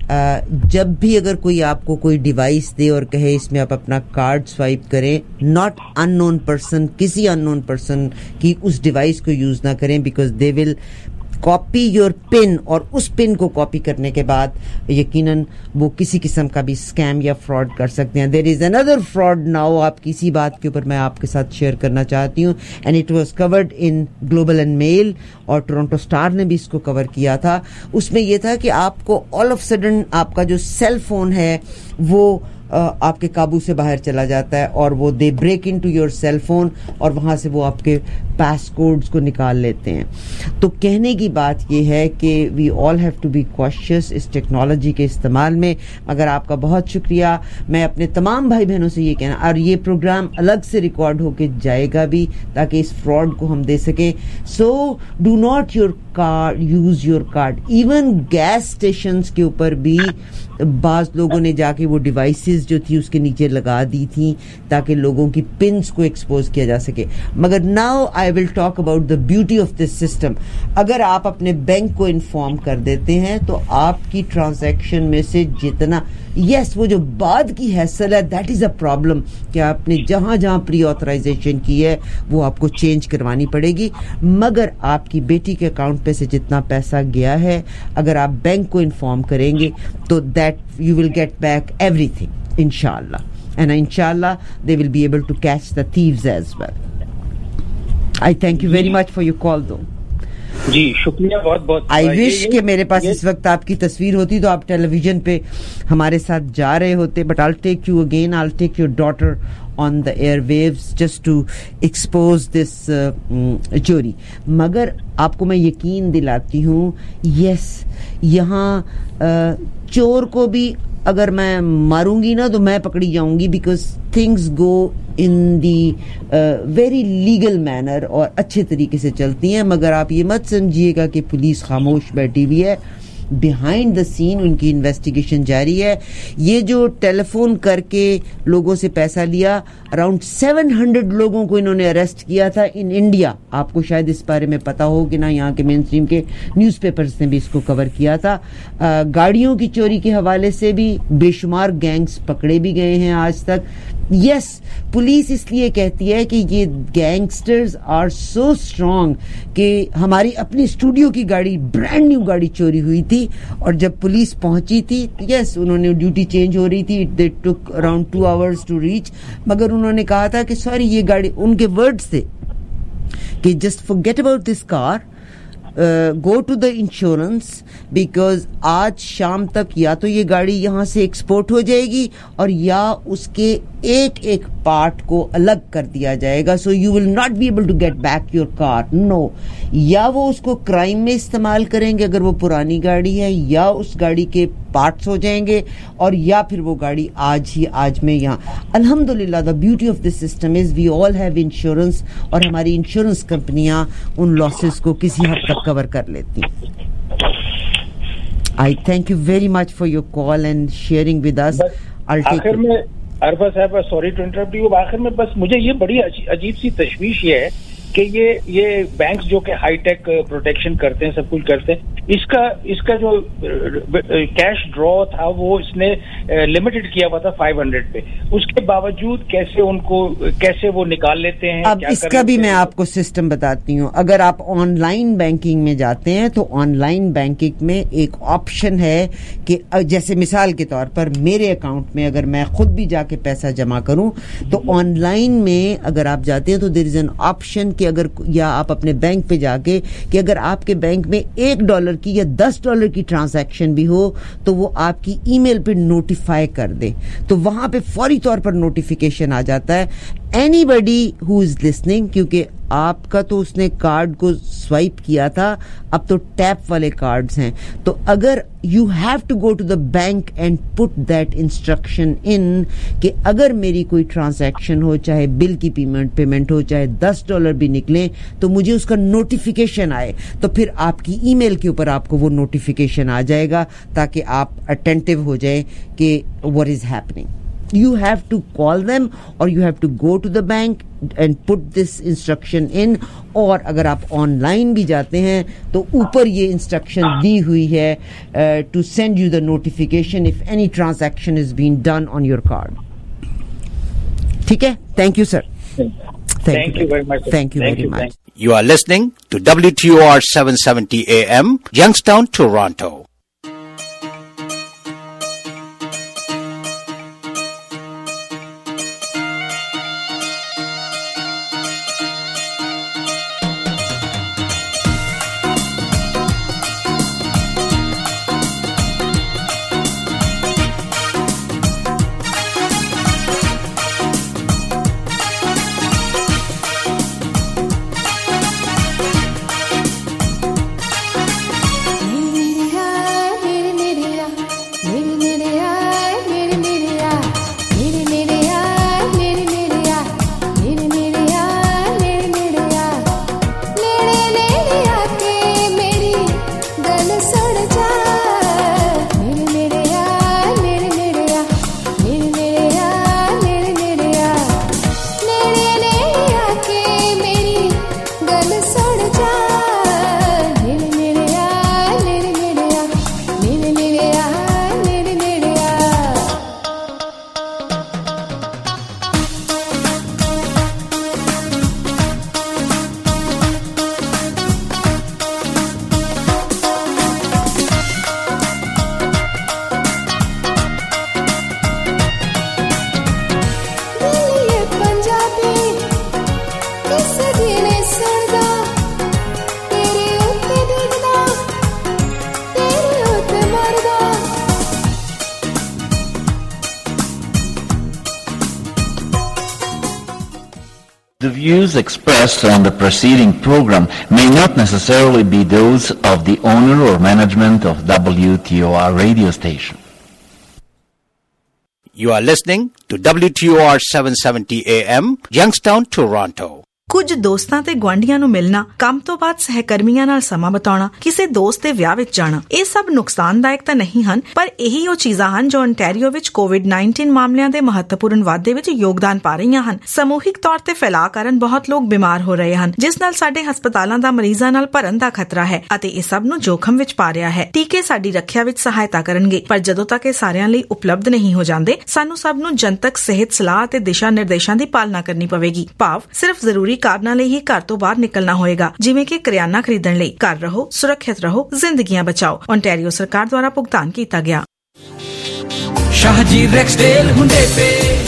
Speaker 11: جب بھی اگر کوئی آپ کو کوئی ڈیوائس دے اور کہے اس میں آپ اپنا کارڈ سوائپ کریں, ناٹ ان نون پرسن, کسی ان نون پرسن کی اس ڈیوائس کو یوز نہ کریں because they will copy your pin, اور اس پن کو کاپی کرنے کے بعد یقیناً وہ کسی قسم کا بھی اسکیم یا فراڈ کر سکتے ہیں. دیر از اندر فراڈ ناؤ, آپ کسی بات کے اوپر میں آپ کے ساتھ شیئر کرنا چاہتی ہوں, and it was covered in Global and Mail اور ٹورنٹو اسٹار نے بھی اس کو کور کیا تھا. اس میں یہ تھا کہ آپ کو آل آف سڈن آپ کا جو سیل فون ہے وہ آپ کے قابو سے باہر چلا جاتا ہے اور وہ they break into your cell phone اور وہاں سے وہ آپ کے پاس کوڈز کو نکال لیتے ہیں. تو کہنے کی بات یہ ہے کہ we all have to be cautious اس ٹیکنالوجی کے استعمال میں. مگر آپ کا بہت شکریہ. میں اپنے تمام بھائی بہنوں سے یہ کہنا, اور یہ پروگرام الگ سے ریکارڈ ہو کے جائے گا بھی تاکہ اس فراڈ کو ہم دے سکیں. So do not your card use your card. Even gas stations کے اوپر بھی بعض لوگوں نے جا کے وہ ڈیوائسز جو تھی اس کے نیچے لگا دی تھیں تاکہ لوگوں کی پنس کو ایکسپوز کیا جا سکے. مگر now I will talk about the beauty of this system. اگر آپ اپنے بینک کو انفارم کر دیتے ہیں تو آپ کی ٹرانزیکشن میں سے جتنا یس yes, وہ جو بعد کی حیثیت ہے دیٹ از اے پرابلم کہ آپ نے جہاں جہاں پری آتھرائزیشن کی ہے وہ آپ کو چینج کروانی پڑے گی. مگر آپ کی بیٹی کے اکاؤنٹ پہ سے جتنا پیسہ گیا ہے اگر آپ بینک کو انفارم کریں گے تو that you will get back everything انشاءاللہ, اینڈ انشاءاللہ they will be able to catch the thieves as well. I thank you very much for your call though.
Speaker 17: جی شکریہ بہت بہت.
Speaker 11: آئی وش کہ میرے پاس اس وقت آپ کی تصویر ہوتی تو آپ ٹیلی ویژن پہ ہمارے ساتھ جا رہے ہوتے. But I take you again, I take your daughter on the airwaves just to expose this uh, چوری. مگر آپ کو میں یقین دلاتی ہوں یس یہاں uh, چور کو بھی اگر میں ماروں گی نا تو میں پکڑی جاؤں گی because things go in the very legal manner اور اچھے طریقے سے چلتی ہیں. مگر آپ یہ مت سمجھیے گا کہ پولیس خاموش بیٹھی ہوئی ہے. بیہائنڈ دا سین ان کی انویسٹیگیشن جاری ہے. یہ جو ٹیلی فون کر کے لوگوں سے پیسہ لیا, اراؤنڈ سیون ہنڈریڈ لوگوں کو انہوں نے اریسٹ کیا تھا ان انڈیا. آپ کو شاید اس بارے میں پتا ہو کہ نہ, یہاں کے مین اسٹریم کے نیوز پیپرز نے بھی اس کو کور کیا تھا. گاڑیوں کی چوری کے حوالے سے بھی بے شمار گینگز پکڑے بھی گئے ہیں آج تک. یس پولیس اس لیے کہتی ہے کہ یہ گینگسٹرز آر سو اسٹرانگ کہ ہماری اپنی اسٹوڈیو کی گاڑی برانڈ نیو گاڑی چوری ہوئی تھی اور جب پولیس پہنچی تھی یس انہوں نے ڈیوٹی چینج ہو رہی تھی, they took around two hours to reach. مگر انہوں نے کہا تھا کہ سوری یہ گاڑی, ان کے ورڈز تھے کہ just forget about this car, go to the insurance because آج شام تک یا تو یہ گاڑی یہاں سے ایکسپورٹ ہو جائے گی اور یا اس کے ایک ایک پارٹ کو الگ کر دیا جائے گا. So you will not be able to get back your car. No, یا وہ اس کو کرائم میں استعمال کریں گے اگر وہ پرانی گاڑی ہے, یا اس گاڑی کے پارٹس ہو جائیں گے, اور یا پھر وہ گاڑی آج ہی آج میں یہاں. الحمدللہ the beauty of this system is we all have insurance, اور ہماری انشورنس کمپنیاں ان لاسز کو کسی حد تک کور کر لیتی ہیں. I thank you very much for your call and sharing with us.
Speaker 17: آخر میں عرفہ صاحب سوری ٹو انٹرپٹ یو, آخر میں بس مجھے یہ بڑی عجیب سی تشویش یہ ہے کہ یہ یہ بینکس جو کہ ہائی ٹیک پروٹیکشن کرتے ہیں, سب کچھ کرتے ہیں, اس کا اس کا جو کیش ڈرا تھا وہ اس نے لمیٹڈ کیا ہوا تھا فائیو ہنڈریڈ پہ. اس کے باوجود کیسے ان کو کیسے وہ نکال لیتے ہیں.
Speaker 11: اب اس کا بھی میں آپ کو سسٹم بتاتی ہوں. اگر آپ آن لائن بینکنگ میں جاتے ہیں تو آن لائن بینکنگ میں ایک آپشن ہے کہ جیسے مثال کے طور پر میرے اکاؤنٹ میں اگر میں خود بھی جا کے پیسہ جمع کروں تو آن لائن میں اگر آپ جاتے ہیں تو دیر از این آپشن کہ اگر یا آپ اپنے بینک پہ جا کے کہ اگر آپ کے بینک میں ایک ڈالر کی یا دس ڈالر کی ٹرانزیکشن بھی ہو تو وہ آپ کی ای میل پہ نوٹیفائی کر دے, تو وہاں پہ فوری طور پر نوٹیفیکیشن آ جاتا ہے. Any body who is listening, کیونکہ آپ کا تو اس نے کارڈ کو سوائپ کیا تھا, اب تو ٹیپ والے کارڈز ہیں, تو اگر you have to go to the bank and put that instruction in کہ اگر میری کوئی ٹرانزیکشن ہو, چاہے بل کی پیمنٹ پیمنٹ ہو, چاہے دس ڈالر بھی نکلیں, تو مجھے اس کا نوٹیفیکیشن آئے, تو پھر آپ کی ای میل کے اوپر آپ کو وہ نوٹیفیکیشن آ جائے گا تاکہ آپ اٹینٹو ہو جائیں کہ what is happening. You have to call them or you have to go to the bank and put this instruction in, اور اگر آپ آن لائن بھی جاتے ہیں تو اوپر یہ انسٹرکشن دی ہوئی ہے to send you the notification if any transaction is being done on your card. ٹھیک ہے, thank you sir.
Speaker 17: Thank you very much.
Speaker 11: Thank you very much.
Speaker 10: You are listening to W T O R seven seventy A M, Youngstown, Toronto.
Speaker 20: The views expressed on the preceding program may not necessarily be those of the owner or management of W T O R radio station.
Speaker 10: You are listening to W T O R seven seventy A M, Youngstown, Toronto.
Speaker 7: ਕੁਝ ਦੋਸਤਾਂ ਤੇ ਗੁਆਂਢੀਆਂ ਨੂੰ ਮਿਲਣਾ, ਕੰਮ ਤੋਂ ਬਾਅਦ ਸਹਿਕਰਮੀਆਂ ਨਾਲ ਸਮਾਂ ਬਿਤਾਉਣਾ, ਕਿਸੇ ਦੋਸਤ ਦੇ ਵਿਆਹ ਵਿੱਚ ਜਾਣਾ, ਇਹ ਸਭ ਨੁਕਸਾਨਦਾਇਕ ਤਾਂ ਨਹੀਂ ਹਨ, ਪਰ ਇਹੀ ਉਹ ਚੀਜ਼ਾਂ ਹਨ ਜੋ ontario ਵਿੱਚ ਕੋਵਿਡ ਉੱਨੀ ਮਾਮਲਿਆਂ ਦੇ ਮਹੱਤਵਪੂਰਨ ਵਾਧੇ ਵਿੱਚ ਯੋਗਦਾਨ ਪਾ ਰਹੀਆਂ ਹਨ. ਸਮੂਹਿਕ ਤੌਰ ਤੇ ਫੈਲਾਅ ਕਾਰਨ ਬਹੁਤ ਲੋਕ ਬਿਮਾਰ ਹੋ ਰਹੇ ਹਨ, ਜਿਸ ਨਾਲ ਸਾਡੇ ਹਸਪਤਾਲਾਂ ਦਾ ਮਰੀਜ਼ਾਂ ਨਾਲ ਭਰਨ ਦਾ ਖਤਰਾ ਹੈ ਅਤੇ ਇਹ ਸਭ ਨੂੰ ਜੋਖਮ ਵਿੱਚ ਪਾ ਰਿਹਾ ਹੈ. ਟੀਕੇ ਸਾਡੀ ਰੱਖਿਆ ਵਿੱਚ ਸਹਾਇਤਾ ਕਰਨਗੇ, ਪਰ ਜਦੋਂ ਤੱਕ ਇਹ ਸਾਰਿਆਂ ਲਈ ਉਪਲਬਧ ਨਹੀਂ ਹੋ ਜਾਂਦੇ, ਸਾਨੂੰ ਸਭ ਨੂੰ ਜਨਤਕ ਸਿਹਤ ਸਲਾਹ ਅਤੇ ਦਿਸ਼ਾ ਨਿਰਦੇਸ਼ਾਂ ਦੀ ਪਾਲਣਾ ਕਰਨੀ ਪਵੇਗੀ. ਭਾਵ ਸਿਰਫ ਜ਼ਰੂਰੀ ਕਾਰਨਾਂ ਲਈ ਹੀ ਘਰ ਤੋਂ ਬਾਹਰ ਨਿਕਲਣਾ ਹੋਏਗਾ, ਜਿਵੇਂ ਕਿ ਕਰਿਆਨਾ ਖਰੀਦਣ ਲਈ. ਘਰ ਰਹੋ, ਸੁਰੱਖਿਅਤ ਰਹੋ, ਜ਼ਿੰਦਗੀਆਂ ਬਚਾਓ. ontario ਸਰਕਾਰ ਦੁਆਰਾ ਭੁਗਤਾਨ ਕੀਤਾ ਗਿਆ.
Speaker 21: शाहजी रेक्सडेल हुंडे पे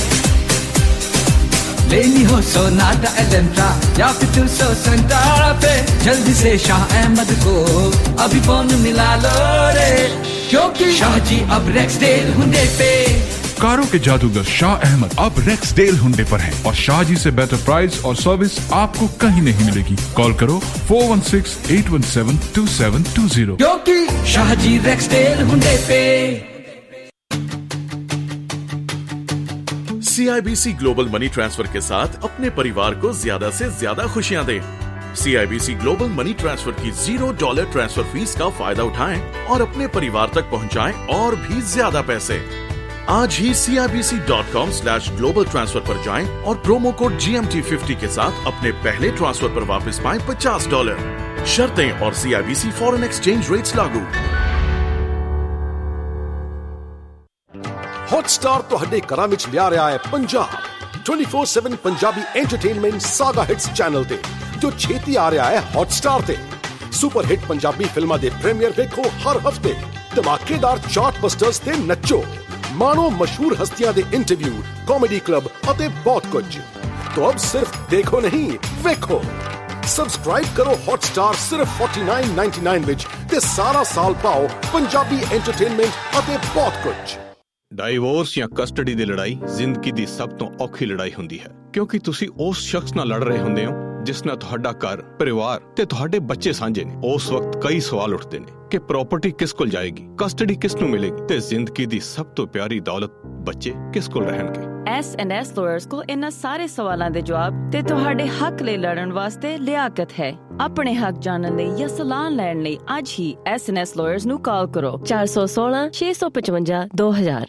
Speaker 21: लेनी हो सोनाटा एलेंट्रा या फिर टू सौ संतारा पे, जल्दी से शाह अहमद को अभी फोन मिला लो रे, क्योंकि शाहजी अब रेक्सडेल हुंडे पे.
Speaker 22: कारों के जादूगर शाह अहमद अब रेक्सडेल हुंडे पर हैं और शाहजी से बेहतर प्राइस और सर्विस आपको कहीं नहीं मिलेगी. कॉल करो four one six eight one seven two seven two zero,
Speaker 21: क्योंकि शाहजी रेक्सडेल हुंडे पे.
Speaker 3: C I B C global money transfer के साथ अपने परिवार को ज्यादा से ज्यादा खुशियां दें. C I B C global money transfer की जीरो डॉलर ट्रांसफर फीस का फायदा उठाएं और अपने परिवार तक पहुंचाएं और भी ज्यादा पैसे. आज ही C I B C dot com slash global transfer पर जाएं और promo code G M T fifty के साथ अपने पहले ट्रांसफर पर वापस पाएं पचास डॉलर. शर्तें और C I B C foreign exchange rates लागू.
Speaker 6: हॉटस्टार ਤੁਹਾਡੇ ਘਰਾਂ ਵਿੱਚ ਲਿਆ ਰਿਹਾ ਹੈ Punjab twenty four seven Punjabi entertainment Saga ਹਿੱਟਸ channel ਤੇ, ਜੋ ਛੇਤੀ ਆ ਰਿਹਾ ਹੈ ਹੌਟਸਟਾਰ ਤੇ. ਸੁਪਰ ਹਿੱਟ ਪੰਜਾਬੀ ਫਿਲਮਾਂ ਦੇ ਪ੍ਰੀਮੀਅਰ ਵੇਖੋ ਹਰ ਹਫਤੇ, ਧਮਾਕੇਦਾਰ ਚਾਰਟਬਸਟਰਸ ਤੇ ਨੱਚੋ, ਮਾਣੋ ਮਸ਼ਹੂਰ ਹਸਤੀਆਂ ਦੇ ਇੰਟਰਵਿਊ, ਕਾਮੇਡੀ ਕਲੱਬ ਅਤੇ ਬਹੁਤ ਕੁਝ. तो अब सिर्फ देखो नहीं, ਵੇਖੋ. ਸਬਸਕ੍ਰਾਈਬ ਕਰੋ ਹੌਟਸਟਾਰ ਸਿਰਫ forty-nine ninety-nine ਵਿੱਚ ਤੇ ਸਾਰਾ ਸਾਲ ਪਾਓ ਪੰਜਾਬੀ ਐਂਟਰਟੇਨਮੈਂਟ ਅਤੇ ਬਹੁਤ ਕੁਝ।
Speaker 2: ਡਾਈਵੋਰਸ ਜਾਂ ਕਸਟਡੀ ਦੀ ਲੜਾਈ ਜ਼ਿੰਦਗੀ ਦੀ ਸਭ ਤੋਂ ਔਖੀ ਲੜਾਈ ਹੁੰਦੀ ਹੈ, ਕਿਉਂਕਿ ਤੁਸੀਂ ਉਸ ਸ਼ਖਸ ਨਾਲ ਲੜ ਰਹੇ ਹੁੰਦੇ ਹੋ ਜਿਸ ਨਾਲ ਤੁਹਾਡਾ ਘਰ, ਪਰਿਵਾਰ ਤੇ ਤੁਹਾਡੇ ਬੱਚੇ ਸਾਂਝੇ ਨੇ। ਉਸ ਵਕਤ ਕਈ ਸਵਾਲ ਉੱਠਦੇ ਨੇ ਕਿ ਪ੍ਰਾਪਰਟੀ ਕਿਸ ਕੋਲ ਜਾਏਗੀ, ਕਸਟਡੀ ਕਿਸ ਨੂੰ ਮਿਲੇਗੀ ਤੇ ਜ਼ਿੰਦਗੀ ਦੀ ਸਭ ਤੋਂ ਪਿਆਰੀ ਦੌਲਤ ਬੱਚੇ ਕਿਸ ਕੋਲ ਰਹਿਣਗੇ।
Speaker 5: ਐਸ ਐਂਡ ਐਸ ਲਾਇਰਸ ਕੋਲ ਇਹਨਾਂ ਸਾਰੇ ਸਵਾਲਾਂ ਦੇ ਜਵਾਬ ਤੇ ਤੁਹਾਡੇ ਹੱਕ ਲਈ ਲੜਨ ਵਾਸਤੇ ਲਿਆਕਤ ਹੈ। ਆਪਣੇ ਹੱਕ ਜਾਣਨ ਲਈ ਜਾਂ ਸਲਾਹ ਲੈਣ ਲਈ ਅੱਜ ਹੀ ਐਸ ਐਂਡ ਐਸ ਲਾਇਰਸ ਨੂੰ ਕਾਲ ਕਰੋ ਚਾਰ ਸੌ सोलह छह सौ पचवंजा दो हजार।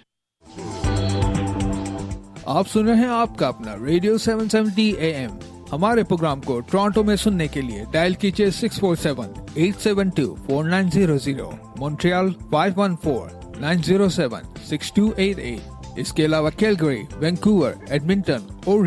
Speaker 1: आप सुन रहे हैं आपका अपना radio seven seventy A M. हमारे प्रोग्राम को टोरंटो में सुनने के लिए डायल कीजिए six four seven eight seven two four nine zero zero, Montreal five one four nine zero seven six two eight eight. इसके अलावा कैलगरी, वैंकूवर, एडमिंटन और